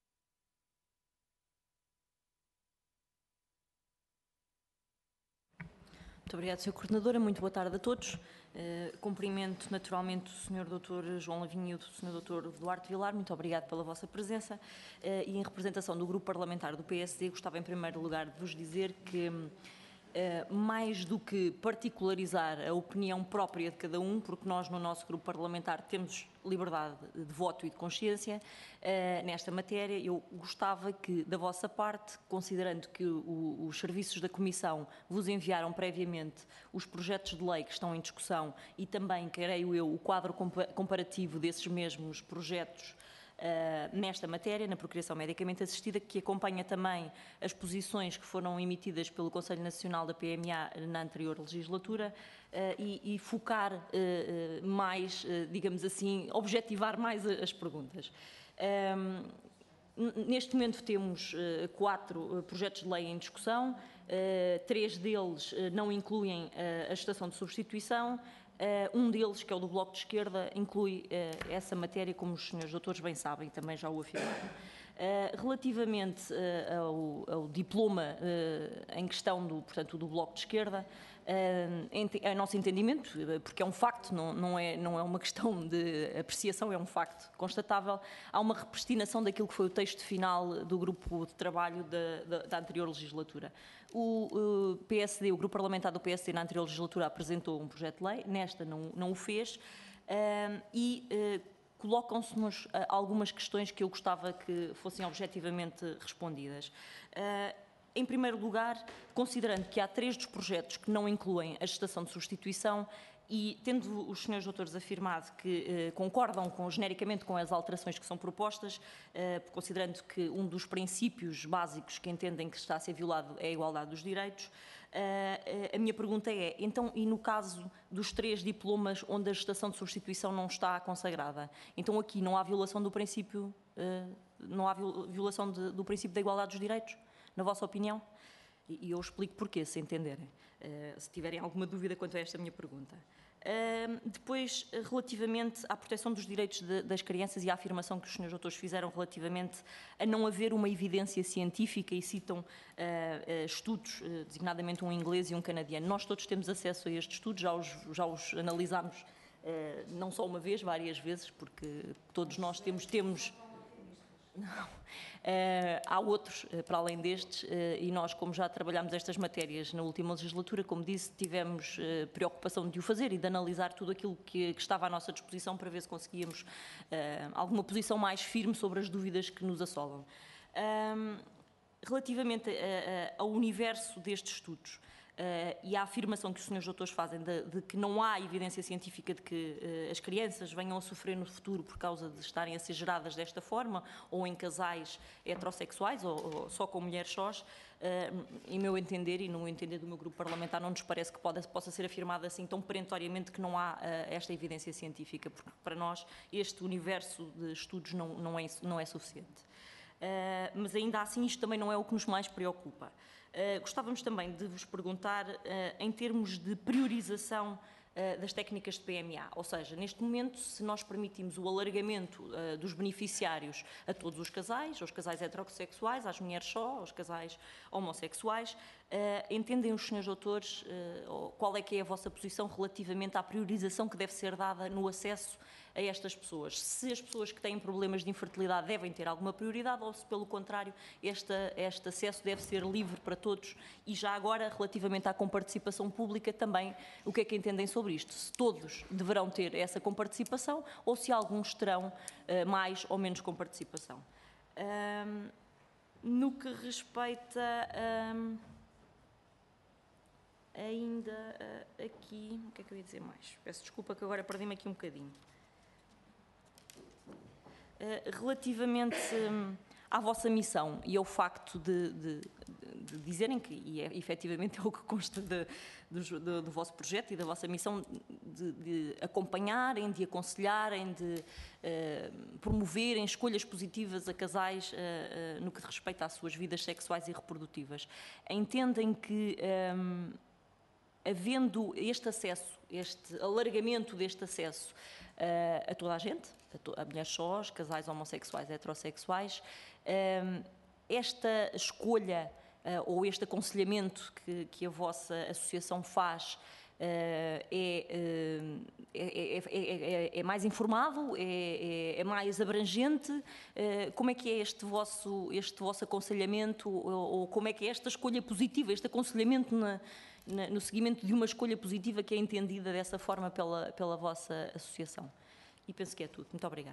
Muito obrigada, senhora Coordenadora. Muito boa tarde a todos. Uh, cumprimento naturalmente o senhor doutor João Lavinha e o senhor doutor Duarte Vilar. Muito obrigado pela vossa presença. Uh, e em representação do Grupo Parlamentar do P S D, gostava em primeiro lugar de vos dizer que, uh, mais do que particularizar a opinião própria de cada um, porque nós no nosso Grupo Parlamentar temos liberdade de voto e de consciência uh, nesta matéria, eu gostava que, da vossa parte, considerando que o, os serviços da Comissão vos enviaram previamente os projetos de lei que estão em discussão e também, creio eu, o quadro comparativo desses mesmos projetos uh, nesta matéria, na procriação medicamente assistida, que acompanha também as posições que foram emitidas pelo Conselho Nacional da P M A na anterior legislatura, Uh, e, e focar uh, uh, mais, uh, digamos assim, objetivar mais as perguntas. Um, neste momento temos uh, quatro uh, projetos de lei em discussão, uh, três deles uh, não incluem uh, a gestação de substituição, uh, um deles, que é o do Bloco de Esquerda, inclui uh, essa matéria, como os senhores doutores bem sabem, também já o afirmaram. Uh, relativamente uh, ao, ao diploma uh, em questão do, portanto, do Bloco de Esquerda, uh, é nosso entendimento, porque é um facto, não, não, é, não é uma questão de apreciação, é um facto constatável, há uma repristinação daquilo que foi o texto final do grupo de trabalho da, da, da anterior legislatura. O, o P S D, o grupo parlamentar do P S D na anterior legislatura apresentou um projeto de lei, nesta não, não o fez, uh, e uh, colocam-se-nos uh, algumas questões que eu gostava que fossem objetivamente respondidas. Uh, em primeiro lugar, considerando que há três dos projetos que não incluem a gestação de substituição e tendo os senhores doutores afirmado que eh, concordam com, genericamente com as alterações que são propostas, eh, considerando que um dos princípios básicos que entendem que está a ser violado é a igualdade dos direitos, eh, a minha pergunta é, então, e no caso dos três diplomas onde a gestação de substituição não está consagrada? Então aqui não há violação do princípio, eh, não há violação de, do princípio da igualdade dos direitos, na vossa opinião? E, e eu explico porquê, se entenderem, eh, se tiverem alguma dúvida quanto a esta minha pergunta. Uh, depois, relativamente à proteção dos direitos de, das crianças e à afirmação que os senhores doutores fizeram relativamente a não haver uma evidência científica e citam uh, uh, estudos, uh, designadamente um inglês e um canadiano. Nós todos temos acesso a estes estudos, já os, já os analisámos uh, não só uma vez, várias vezes, porque todos nós temos... temos Não. Uh, há outros, uh, para além destes, uh, e nós, como já trabalhámos estas matérias na última legislatura, como disse, tivemos uh, preocupação de o fazer e de analisar tudo aquilo que, que estava à nossa disposição para ver se conseguíamos uh, alguma posição mais firme sobre as dúvidas que nos assolam. Um, relativamente a, a, ao universo destes estudos, Uh, e a afirmação que os senhores doutores fazem de, de que não há evidência científica de que uh, as crianças venham a sofrer no futuro por causa de estarem a ser geradas desta forma, ou em casais heterossexuais, ou, ou só com mulheres sós, uh, em meu entender e no entender do meu grupo parlamentar, não nos parece que pode, possa ser afirmado assim tão perentoriamente que não há uh, esta evidência científica, porque para nós este universo de estudos não, não, é, não é suficiente. Uh, mas ainda assim isto também não é o que nos mais preocupa. Uh, gostávamos também de vos perguntar uh, em termos de priorização uh, das técnicas de P M A, ou seja, neste momento, se nós permitimos o alargamento uh, dos beneficiários a todos os casais, aos casais heterossexuais, às mulheres só, aos casais homossexuais, uh, entendem os senhores doutores uh, qual é que é a vossa posição relativamente à priorização que deve ser dada no acesso a estas pessoas? Se as pessoas que têm problemas de infertilidade devem ter alguma prioridade ou se, pelo contrário, esta, este acesso deve ser livre para todos? E já agora, relativamente à comparticipação pública, também, o que é que entendem sobre isto? Se todos deverão ter essa comparticipação ou se alguns terão uh, mais ou menos comparticipação? Um, no que respeita... Um, ainda uh, aqui... O que é que eu ia dizer mais? Peço desculpa que agora perdi-me aqui um bocadinho. Relativamente um, à vossa missão e ao facto de, de, de dizerem que, e é, efetivamente é o que consta de, de, de, do vosso projeto e da vossa missão, de, de acompanharem, de aconselharem, de uh, promoverem escolhas positivas a casais uh, uh, no que respeita às suas vidas sexuais e reprodutivas. Entendem que, um, havendo este acesso, este alargamento deste acesso uh, a toda a gente, a, to a mulheres sós, casais homossexuais, heterossexuais, um, esta escolha uh, ou este aconselhamento que, que a vossa associação faz uh, é, uh, é, é, é, é mais informado, é, é mais abrangente? Uh, como é que é este vosso, este vosso aconselhamento ou, ou como é que é esta escolha positiva, este aconselhamento na, na, no seguimento de uma escolha positiva que é entendida dessa forma pela, pela vossa associação? E penso que é tudo. Muito obrigada.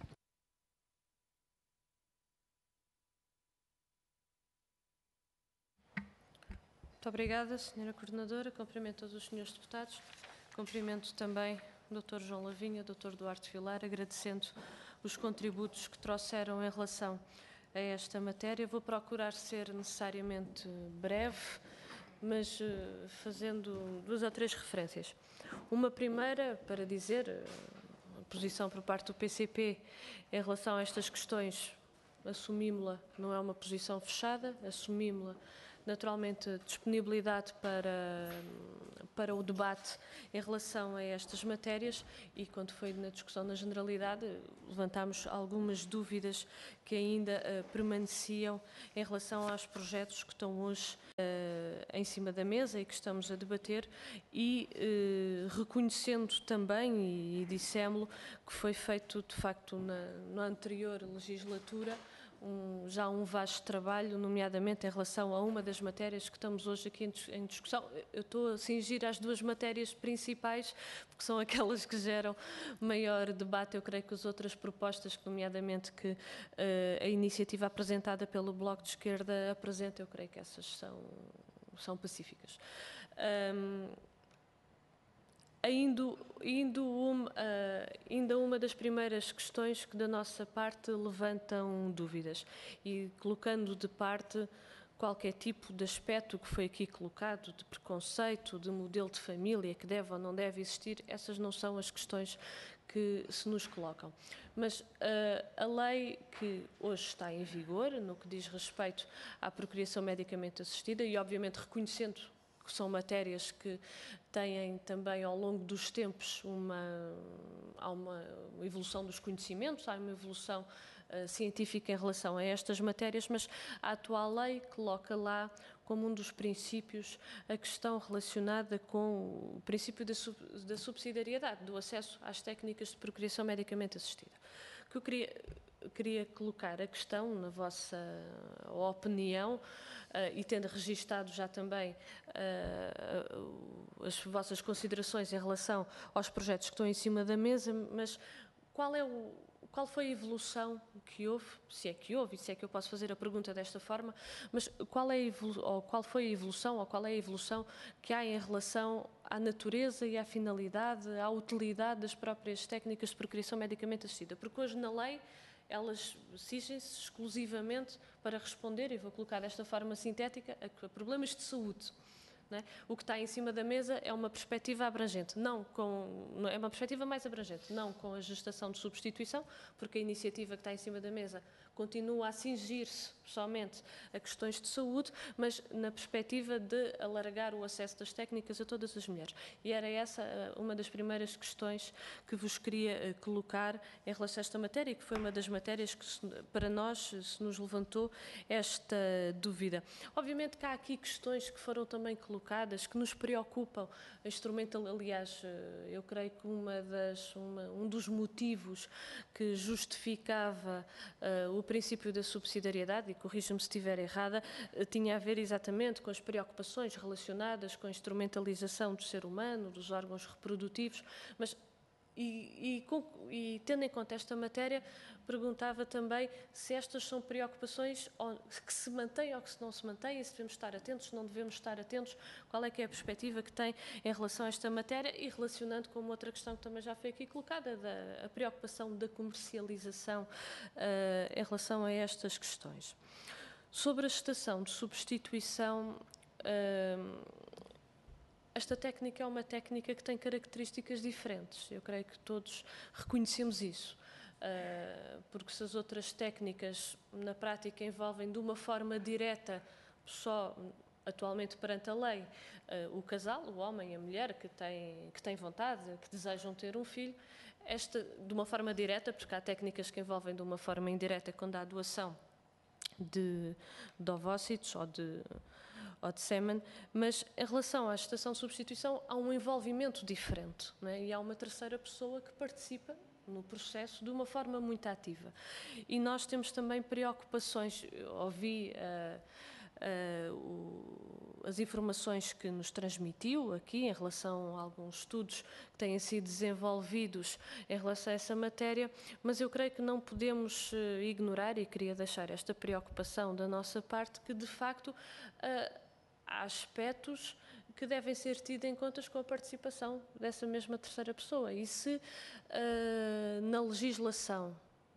Muito obrigada, senhora Coordenadora. Cumprimento todos os senhores deputados. Cumprimento também o doutor João Lavinha, o doutor Duarte Vilar, agradecendo os contributos que trouxeram em relação a esta matéria. Vou procurar ser necessariamente breve, mas uh, fazendo duas ou três referências. Uma primeira para dizer... Uh, posição por parte do P C P em relação a estas questões, assumimos-la, não é uma posição fechada, assumimos-la naturalmente disponibilidade para, para o debate em relação a estas matérias e quando foi na discussão na generalidade levantámos algumas dúvidas que ainda uh, permaneciam em relação aos projetos que estão hoje uh, em cima da mesa e que estamos a debater e uh, reconhecendo também, e, e dissemos-lo, que foi feito de facto na, na anterior legislatura Um, já um vasto trabalho, nomeadamente em relação a uma das matérias que estamos hoje aqui em, em discussão. Eu estou a cingir às duas matérias principais, porque são aquelas que geram maior debate. Eu creio que as outras propostas, nomeadamente que uh, a iniciativa apresentada pelo Bloco de Esquerda apresenta, eu creio que essas são, são pacíficas. Um, Indo, indo, uma, uh, ainda uma das primeiras questões que da nossa parte levantam dúvidas e colocando de parte qualquer tipo de aspecto que foi aqui colocado, de preconceito, de modelo de família que deve ou não deve existir, essas não são as questões que se nos colocam. Mas uh, a lei que hoje está em vigor, no que diz respeito à procriação medicamente assistida, e obviamente reconhecendo que são matérias que têm também ao longo dos tempos uma, há uma evolução dos conhecimentos, há uma evolução uh, científica em relação a estas matérias, mas a atual lei coloca lá como um dos princípios a questão relacionada com o princípio da, sub, da subsidiariedade, do acesso às técnicas de procriação medicamente assistida. Que eu queria, queria colocar a questão, na vossa opinião, uh, e tendo registado já também uh, as vossas considerações em relação aos projetos que estão em cima da mesa, mas qual é o Qual foi a evolução que houve, se é que houve, e se é que eu posso fazer a pergunta desta forma, mas qual, é ou qual foi a evolução, ou qual é a evolução que há em relação à natureza e à finalidade, à utilidade das próprias técnicas de procriação medicamente assistida? Porque hoje na lei elas exigem-se exclusivamente para responder, e vou colocar desta forma sintética, a problemas de saúde. Não é? O que está em cima da mesa é uma perspectiva abrangente, não com, é uma perspectiva mais abrangente, não com a gestação de substituição, porque a iniciativa que está em cima da mesa continua a cingir-se somente a questões de saúde, mas na perspectiva de alargar o acesso das técnicas a todas as mulheres. E era essa uma das primeiras questões que vos queria colocar em relação a esta matéria, e que foi uma das matérias que para nós se nos levantou esta dúvida. Obviamente que há aqui questões que foram também colocadas, que nos preocupam. A instrumental, aliás, eu creio que uma das, uma, um dos motivos que justificava uh, o princípio da subsidiariedade, e corrija-me se estiver errada, uh, tinha a ver exatamente com as preocupações relacionadas com a instrumentalização do ser humano, dos órgãos reprodutivos, mas E, e, com, e, tendo em conta esta matéria, perguntava também se estas são preocupações que se mantêm ou que se não se mantêm, se devemos estar atentos, se não devemos estar atentos, qual é que é a perspectiva que tem em relação a esta matéria, e relacionando com uma outra questão que também já foi aqui colocada, da a preocupação da comercialização uh, em relação a estas questões. Sobre a gestação de substituição, uh, esta técnica é uma técnica que tem características diferentes. Eu creio que todos reconhecemos isso. Uh, porque se as outras técnicas, na prática, envolvem de uma forma direta, só atualmente perante a lei, uh, o casal, o homem e a mulher, que têm, que têm vontade, que desejam ter um filho, esta, de uma forma direta, porque há técnicas que envolvem de uma forma indireta, quando há doação de, de ovócitos ou de... ou de sêmen, mas em relação à gestação de substituição há um envolvimento diferente, não é? E há uma terceira pessoa que participa no processo de uma forma muito ativa. E nós temos também preocupações, eu ouvi uh, uh, o, as informações que nos transmitiu aqui em relação a alguns estudos que têm sido desenvolvidos em relação a essa matéria, mas eu creio que não podemos uh, ignorar, e queria deixar esta preocupação da nossa parte, que de facto uh, há aspectos que devem ser tidos em conta com a participação dessa mesma terceira pessoa. E se uh, na legislação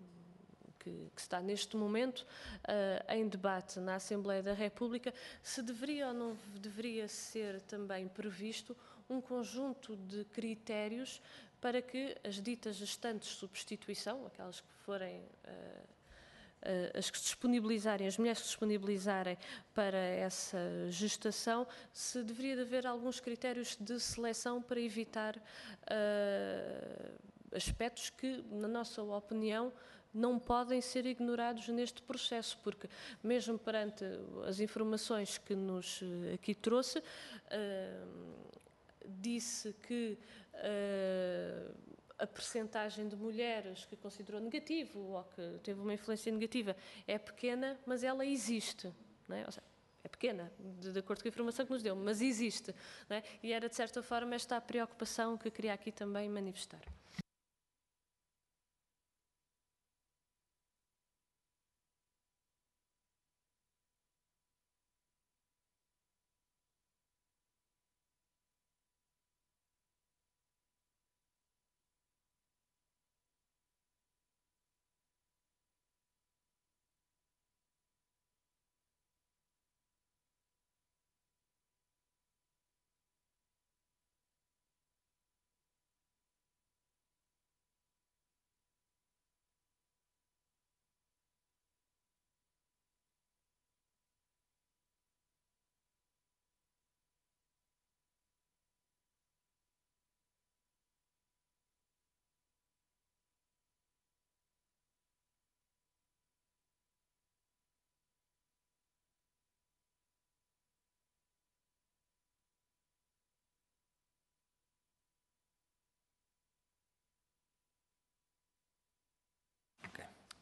que, que está neste momento uh, em debate na Assembleia da República, se deveria ou não deveria ser também previsto um conjunto de critérios para que as ditas gestantes de substituição, aquelas que forem... Uh, as que se disponibilizarem, as mulheres que se disponibilizarem para essa gestação, se deveria de haver alguns critérios de seleção para evitar uh, aspectos que, na nossa opinião, não podem ser ignorados neste processo, porque mesmo perante as informações que nos aqui trouxe, uh, disse que uh, a percentagem de mulheres que considerou negativo ou que teve uma influência negativa é pequena, mas ela existe, não é? Ou seja, é pequena, de, de acordo com a informação que nos deu, mas existe, não é? E era, de certa forma, esta a preocupação que eu queria aqui também manifestar.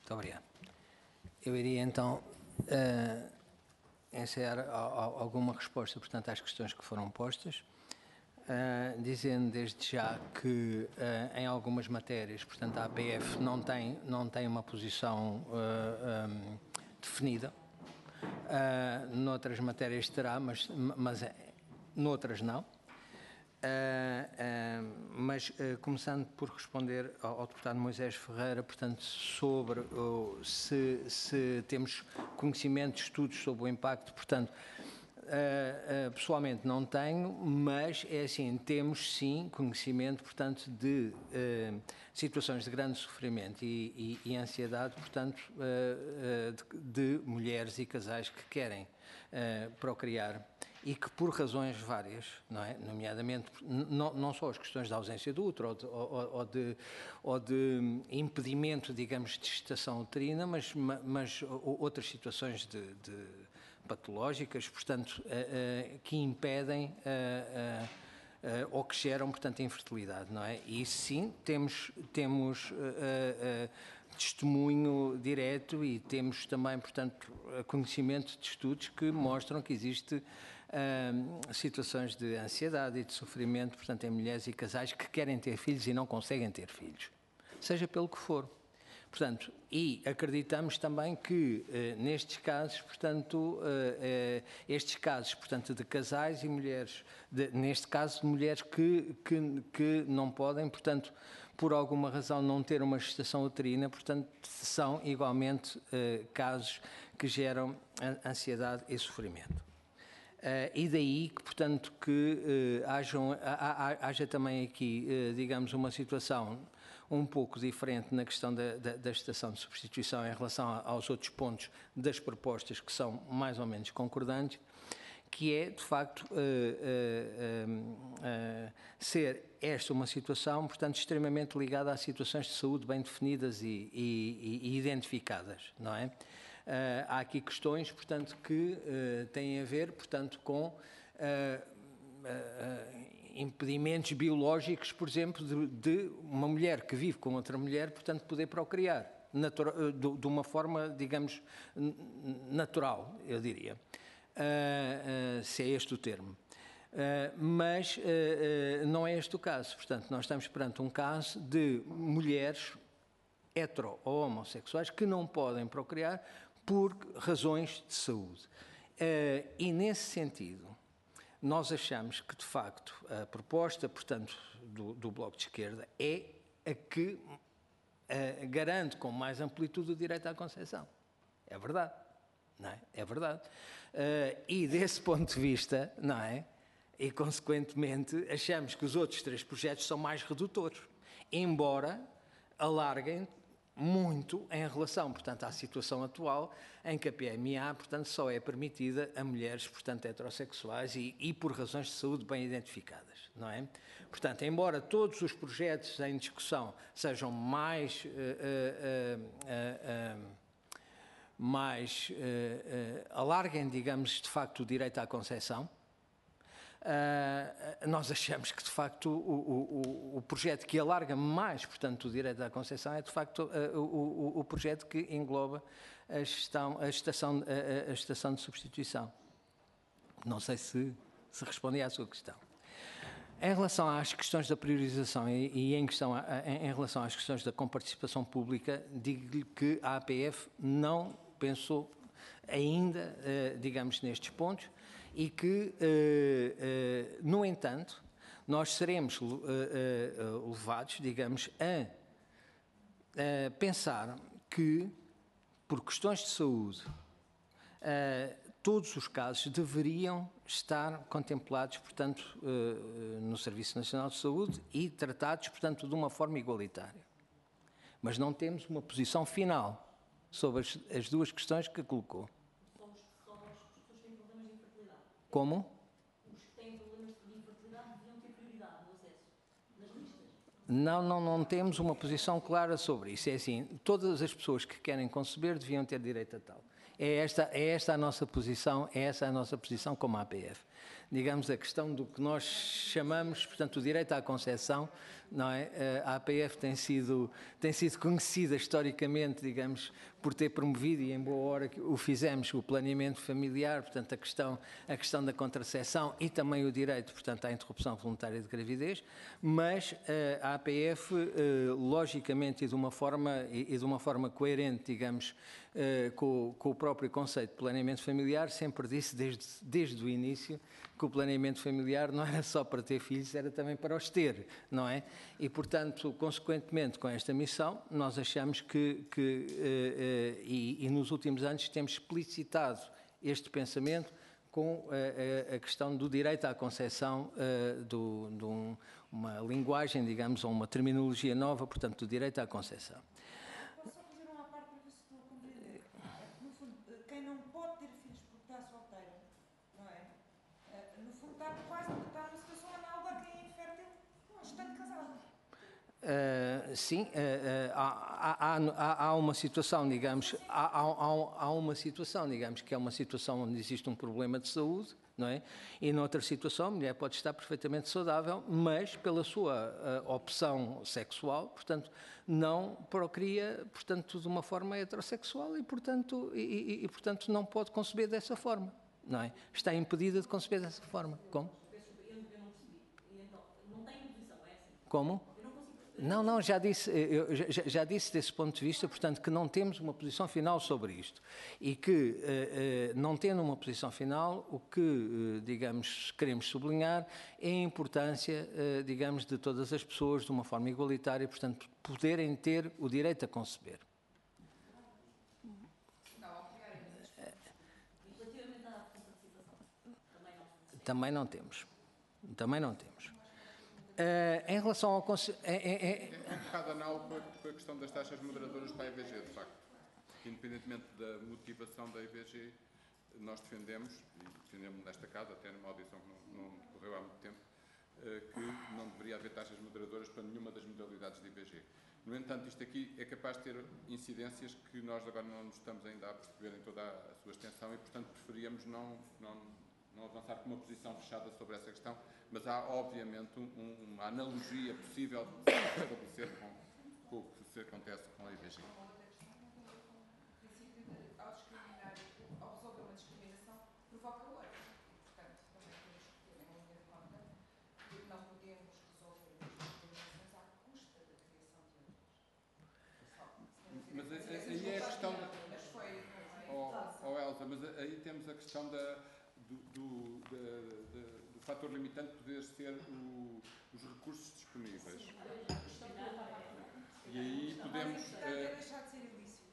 Muito obrigado. Eu iria então uh, encerrar alguma resposta, portanto, às questões que foram postas, uh, dizendo desde já que uh, em algumas matérias, portanto, a A P F não tem, não tem uma posição uh, um, definida, uh, noutras matérias terá, mas, mas noutras não. Uh, uh, mas uh, começando por responder ao, ao deputado Moisés Ferreira, portanto, sobre uh, se, se temos conhecimento, estudos sobre o impacto, portanto, uh, uh, pessoalmente não tenho, mas é assim, temos sim conhecimento, portanto, de uh, situações de grande sofrimento e, e, e ansiedade, portanto, uh, uh, de, de mulheres e casais que querem uh, procriar e que por razões várias, não é? Nomeadamente, não, não só as questões da ausência do útero ou de, ou, ou, de, ou de impedimento, digamos, de gestação uterina, mas, mas outras situações de, de patológicas, portanto, uh, uh, que impedem uh, uh, uh, ou que geram, portanto, a infertilidade, não é? E sim, temos, temos uh, uh, testemunho direto e temos também, portanto, conhecimento de estudos que mostram que existe Uh, situações de ansiedade e de sofrimento, portanto, em mulheres e casais que querem ter filhos e não conseguem ter filhos, seja pelo que for. Portanto, e acreditamos também que uh, nestes casos, portanto, uh, uh, estes casos, portanto, de casais e mulheres, de, neste caso de mulheres que, que, que não podem, portanto, por alguma razão não ter uma gestação uterina, portanto, são igualmente uh, casos que geram ansiedade e sofrimento. Uh, e daí que, portanto, que uh, hajam, ha, ha, haja também aqui, uh, digamos, uma situação um pouco diferente na questão da, da, da gestação de substituição em relação aos outros pontos das propostas que são mais ou menos concordantes, que é, de facto, uh, uh, uh, uh, ser esta uma situação, portanto, extremamente ligada a situações de saúde bem definidas e, e, e identificadas, não é? Uh, há aqui questões, portanto, que uh, têm a ver, portanto, com uh, uh, impedimentos biológicos, por exemplo, de, de uma mulher que vive com outra mulher, portanto, poder procriar natura, de, de uma forma, digamos, natural, eu diria, uh, uh, se é este o termo. Uh, mas uh, uh, não é este o caso. Portanto, nós estamos perante um caso de mulheres hetero ou homossexuais que não podem procriar por razões de saúde. Uh, e, nesse sentido, nós achamos que, de facto, a proposta, portanto, do, do Bloco de Esquerda é a que uh, garante com mais amplitude o direito à concepção. É verdade, não é? É verdade. Uh, e, desse ponto de vista, não é? E, consequentemente, achamos que os outros três projetos são mais redutores, embora alarguem muito em relação, portanto, à situação atual em que a P M A, portanto, só é permitida a mulheres, portanto, heterossexuais e, e por razões de saúde bem identificadas, não é? Portanto, embora todos os projetos em discussão sejam mais, uh, uh, uh, uh, mais uh, uh, alarguem, digamos, de facto, o direito à concepção, Uh, nós achamos que, de facto, o, o, o projeto que alarga mais, portanto, o direito à concepção é, de facto, uh, o, o, o projeto que engloba a, gestão, a, estação, a, a estação de substituição. Não sei se, se respondi à sua questão. Em relação às questões da priorização e, e em, questão a, em, em relação às questões da comparticipação pública, digo-lhe que a A P F não pensou ainda, uh, digamos, nestes pontos, e que, eh, eh, no entanto, nós seremos eh, eh, levados, digamos, a, a pensar que, por questões de saúde, eh, todos os casos deveriam estar contemplados, portanto, eh, no Serviço Nacional de Saúde e tratados, portanto, de uma forma igualitária. Mas não temos uma posição final sobre as, as duas questões que colocou. Como? Os que têm problemas de infertilidade deviam ter prioridade no acesso nas listas? Não, não, não temos uma posição clara sobre isso. É assim, todas as pessoas que querem conceber deviam ter direito a tal. É esta, é esta a nossa posição, é essa a nossa posição como A P F. digamos, a questão do que nós chamamos, portanto, o direito à concepção, não é? A A P F tem sido, tem sido conhecida historicamente, digamos, por ter promovido, e em boa hora que o fizemos, o planeamento familiar, portanto, a questão, a questão da contracepção e também o direito, portanto, à interrupção voluntária de gravidez, mas a A P F, logicamente e de uma forma, e de uma forma coerente, digamos, com, com o próprio conceito de planeamento familiar, sempre disse desde, desde o início que o planeamento familiar não era só para ter filhos, era também para os ter, não é? E, portanto, consequentemente, com esta missão, nós achamos que, que uh, uh, e, e nos últimos anos temos explicitado este pensamento com uh, a questão do direito à concepção, uh, do, de um, uma linguagem, digamos, ou uma terminologia nova, portanto, do direito à concepção. Posso só fazer uma parte para ver se estou a compreender? No fundo, quem não pode ter filhos porque está solteiro, não é? No fundo, está quase está numa situação análoga a quem é infértil estando casado. Uh, sim, uh, uh, há, há, há, há uma situação, digamos, há, há, há uma situação, digamos, que é uma situação onde existe um problema de saúde, não é? E noutra situação a mulher pode estar perfeitamente saudável, mas pela sua uh, opção sexual, portanto, não procria, portanto, de uma forma heterossexual e, portanto, e, e, e, portanto, não pode conceber dessa forma, não é? Está impedida de conceber dessa forma. Como? Como? Não, não, já disse, eu já, já disse desse ponto de vista, portanto, que não temos uma posição final sobre isto e que, eh, eh, não tendo uma posição final, o que, eh, digamos, queremos sublinhar é a importância, eh, digamos, de todas as pessoas, de uma forma igualitária, portanto, poderem ter o direito a conceber. Também não temos. Também não temos. Uh, em relação ao Conselho... É, é, é... é um bocado análogo com a questão das taxas moderadoras para a I V G, de facto. Independentemente da motivação da I V G, nós defendemos, e defendemos nesta casa, até numa audição que não, não decorreu há muito tempo, uh, que não deveria haver taxas moderadoras para nenhuma das modalidades de I V G. No entanto, isto aqui é capaz de ter incidências que nós agora não nos estamos ainda a perceber em toda a, a sua extensão e, portanto, preferíamos não, não, não avançar com uma posição fechada sobre essa questão, mas há, obviamente, um, uma analogia possível de se estabelecer com, com o que se acontece com a I V G. Ao discriminar, ao resolver uma discriminação, provoca outra. Portanto, também temos que ter em linha de conta que não podemos resolver as discriminações à custa da criação de outras. Mas aí é a questão... Mas foi... Oh, oh, Elsa, mas aí temos a questão da... Do, do, da, da, do fator limitante poder ser o, os recursos disponíveis. E aí podemos... É deixar de ser ilícito.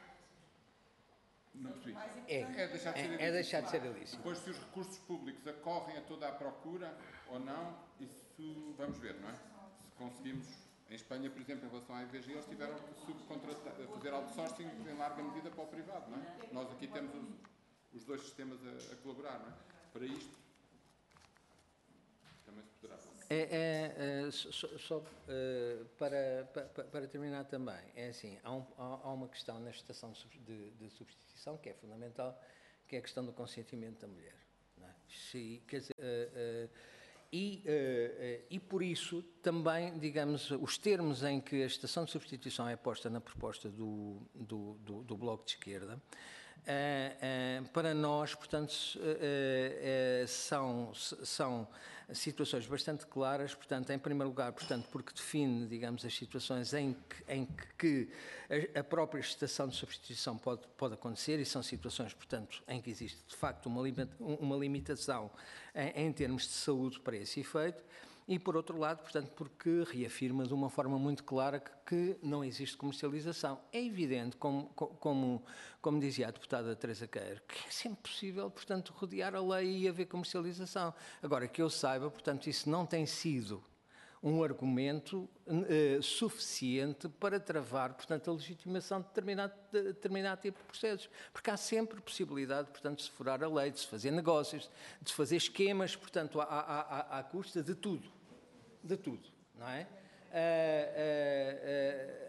Não percebi. É, é deixar de ser ilícito. É deixar de ser ilícito. Depois, se os recursos públicos acorrem a toda a procura ou não, isso vamos ver, não é? Se conseguimos... Em Espanha, por exemplo, em relação à I V G, eles tiveram que subcontratar, fazer outsourcing em larga medida para o privado, não é? Nós aqui temos os, os dois sistemas a, a colaborar, não é? Para isto, também se poderá fazer. É, é, é, só só uh, para, para, para terminar também, é assim, há, um, há uma questão na gestação de, de substituição que é fundamental, que é a questão do consentimento da mulher. Não é? Se, quer dizer, uh, uh, E, uh, uh, e por isso também, digamos, os termos em que a gestação de substituição é posta na proposta do, do, do, do Bloco de Esquerda, uh, uh, para nós, portanto, uh, uh, são, são situações bastante claras, portanto, em primeiro lugar, portanto, porque define, digamos, as situações em que, em que a, a própria gestação de substituição pode, pode acontecer e são situações, portanto, em que existe, de facto, uma, limita, uma limitação em, em termos de saúde para esse efeito, e por outro lado, portanto, porque reafirma de uma forma muito clara que, que não existe comercialização. É evidente, como, como, como dizia a deputada Teresa Queiro, que é sempre possível, portanto, rodear a lei e haver comercialização. Agora, que eu saiba, portanto, isso não tem sido um argumento uh, suficiente para travar, portanto, a legitimação de determinado, de determinado tipo de processos. Porque há sempre possibilidade, portanto, de se furar a lei, de se fazer negócios, de se fazer esquemas, portanto, à, à, à, à custa de tudo. De tudo, não é? Uh, uh, uh,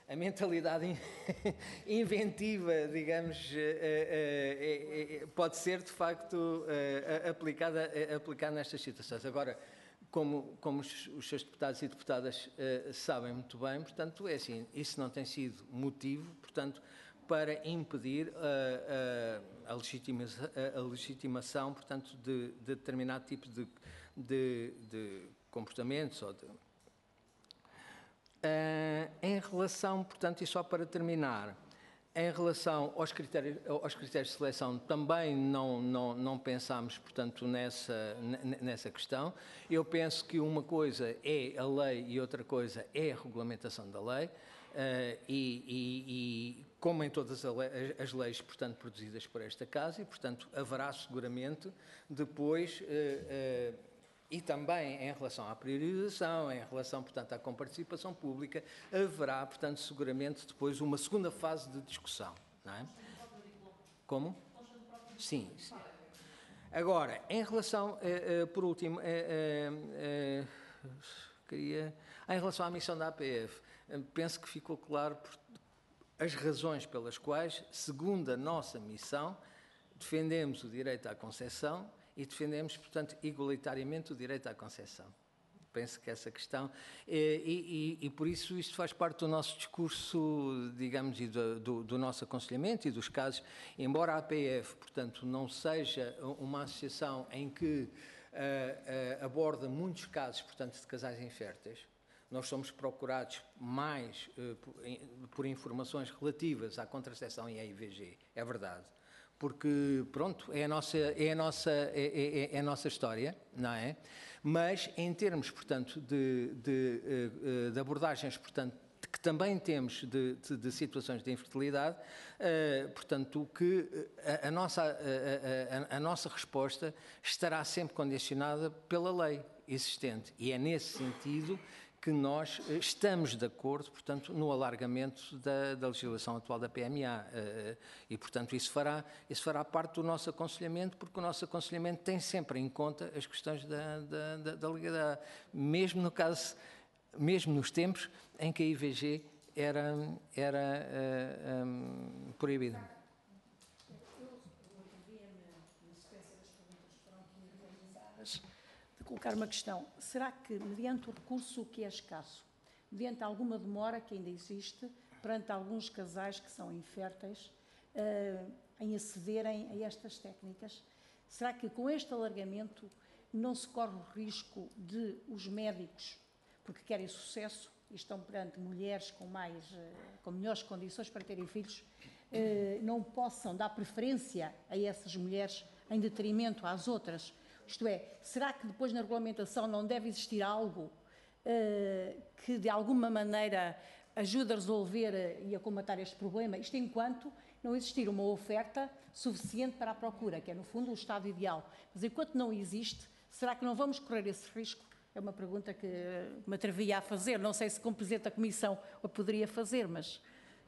a mentalidade inventiva, digamos, pode ser de facto aplicada, aplicada nestas situações. Agora, como, como os, os seus deputados e deputadas sabem muito bem, portanto, é assim, isso não tem sido motivo, portanto, para impedir a, a, a, legitimação, a legitimação, portanto, de, de determinado tipo de, de, de comportamentos ou de... Uh, em relação, portanto, e só para terminar, em relação aos critérios, aos critérios de seleção, também não, não, não pensámos, portanto, nessa, nessa questão. Eu penso que uma coisa é a lei e outra coisa é a regulamentação da lei, uh, e, e, e como em todas as leis, portanto, produzidas por esta Casa, e, portanto, haverá seguramente depois... Uh, uh, E também em relação à priorização, em relação, portanto, à comparticipação pública, haverá, portanto, seguramente depois uma segunda fase de discussão, não é? Como? Sim, sim. Agora, em relação, eh, eh, por último, eh, eh, queria, em relação à missão da A P F, eh, penso que ficou claro as razões pelas quais, segundo a nossa missão, defendemos o direito à concessão e defendemos, portanto, igualitariamente o direito à concessão. Penso que essa questão... E, e, e por isso isto faz parte do nosso discurso, digamos, e do, do, do nosso aconselhamento e dos casos. Embora a A P F, portanto, não seja uma associação em que uh, uh, aborda muitos casos, portanto, de casais inférteis, nós somos procurados mais uh, por, por informações relativas à contracepção e à I V G. É verdade. Porque, pronto, é a nossa, é a nossa, é, é, é a nossa história, não é? Mas, em termos, portanto, de, de, de abordagens, portanto, que também temos de, de, de situações de infertilidade, uh, portanto, que a, a, nossa, a, a, a nossa resposta estará sempre condicionada pela lei existente. E é nesse sentido que nós estamos de acordo, portanto, no alargamento da, da legislação atual da P M A. E, portanto, isso fará, isso fará parte do nosso aconselhamento, porque o nosso aconselhamento tem sempre em conta as questões da, da, da, da legalidade, mesmo no caso, mesmo nos tempos em que a I V G era, era uh, um, proibida. Colocar uma questão. Será que, mediante o recurso que é escasso, mediante alguma demora que ainda existe, perante alguns casais que são inférteis, uh, em acederem a estas técnicas, será que com este alargamento não se corre o risco de os médicos, porque querem sucesso e estão perante mulheres com, mais, uh, com melhores condições para terem filhos, uh, não possam dar preferência a essas mulheres em detrimento às outras? Isto é, será que depois na regulamentação não deve existir algo uh, que de alguma maneira ajude a resolver uh, e a combater este problema? Isto enquanto não existir uma oferta suficiente para a procura, que é no fundo o estado ideal. Mas enquanto não existe, será que não vamos correr esse risco? É uma pergunta que me atrevia a fazer. Não sei se como Presidente da Comissão a poderia fazer, mas...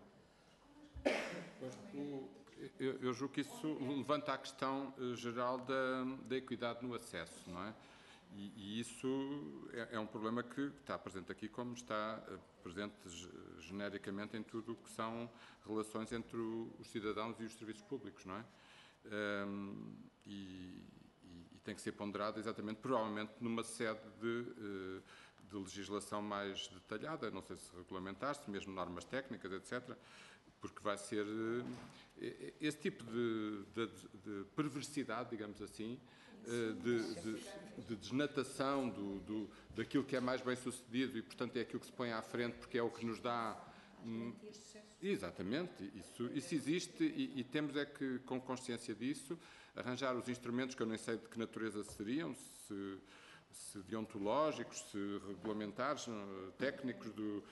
Eu, eu julgo que isso levanta a questão uh, geral da, da equidade no acesso, não é? E, e isso é, é um problema que está presente aqui, como está uh, presente genericamente em tudo o que são relações entre o, os cidadãos e os serviços públicos, não é? Um, e, e, e tem que ser ponderado exatamente, provavelmente, numa sede de, uh, de legislação mais detalhada, não sei se regulamentar, se mesmo normas técnicas, etcétera, porque vai ser esse tipo de, de, de perversidade, digamos assim, de, de, de desnatação do, do, daquilo que é mais bem sucedido e, portanto, é aquilo que se põe à frente porque é o que nos dá... Hum, exatamente, isso, isso existe e, e temos é que, com consciência disso, arranjar os instrumentos que eu nem sei de que natureza seriam, se, se deontológicos, se regulamentares, técnicos do...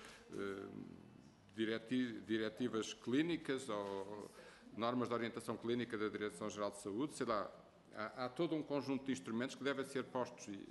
diretivas clínicas ou normas de orientação clínica da Direção-Geral de Saúde, sei lá, há, há todo um conjunto de instrumentos que devem ser postos e,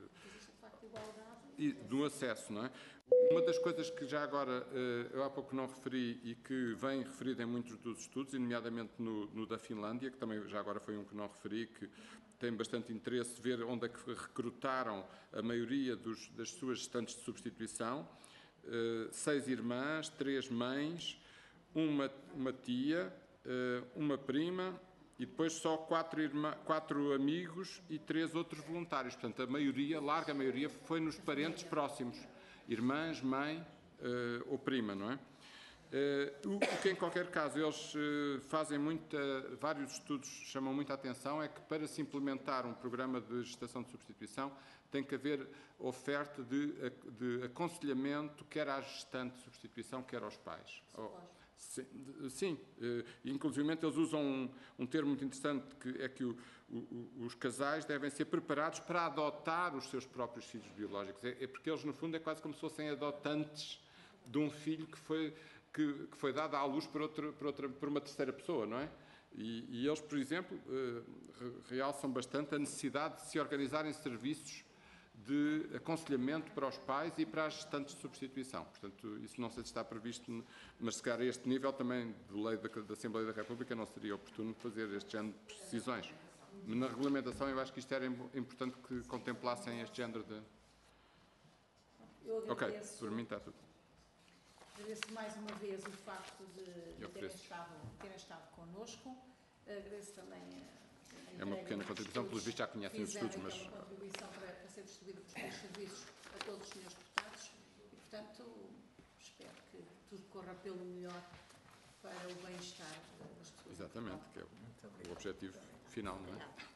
e, no acesso, não é? Uma das coisas que já agora eu há pouco não referi e que vem referido em muitos dos estudos, e nomeadamente no, no da Finlândia, que também já agora foi um que não referi, que tem bastante interesse ver onde é que recrutaram a maioria dos, das suas gestantes de substituição. uh, seis irmãs, três mães, uma, uma tia, uh, uma prima e depois só quatro, irmã, quatro amigos e três outros voluntários. Portanto, a maioria, a larga maioria, foi nos parentes próximos. Irmãs, mãe uh, ou prima, não é? Uh, o que, em qualquer caso, eles uh, fazem muita, vários estudos chamam muita atenção, é que para se implementar um programa de gestação de substituição tem que haver oferta de, de aconselhamento, quer à gestante de substituição, quer aos pais. Oh, sim, sim uh, inclusive eles usam um, um termo muito interessante, que é que o, o, os casais devem ser preparados para adotar os seus próprios filhos biológicos. É, é porque eles, no fundo, é quase como se fossem adotantes de um filho que foi... Que, que foi dada à luz por, outra, por, outra, por uma terceira pessoa, não é? E, e eles, por exemplo, eh, realçam bastante a necessidade de se organizarem serviços de aconselhamento para os pais e para as gestantes de substituição. Portanto, isso não sei se está previsto, mas se calhar a este nível também de lei da, da Assembleia da República não seria oportuno fazer este género de precisões. Na regulamentação eu acho que isto era importante que contemplassem este género de... Eu ok, agradeço. por mim está tudo. Agradeço mais uma vez o facto de, de terem, estado, terem estado connosco. Agradeço também a, a É uma pequena contribuição, pelos vistos já conhecem os estudos, mas... É uma contribuição para, para ser distribuída pelos serviços a todos os senhores deputados e, portanto, espero que tudo corra pelo melhor para o bem-estar das pessoas. Exatamente, que é o, o objetivo final, não é?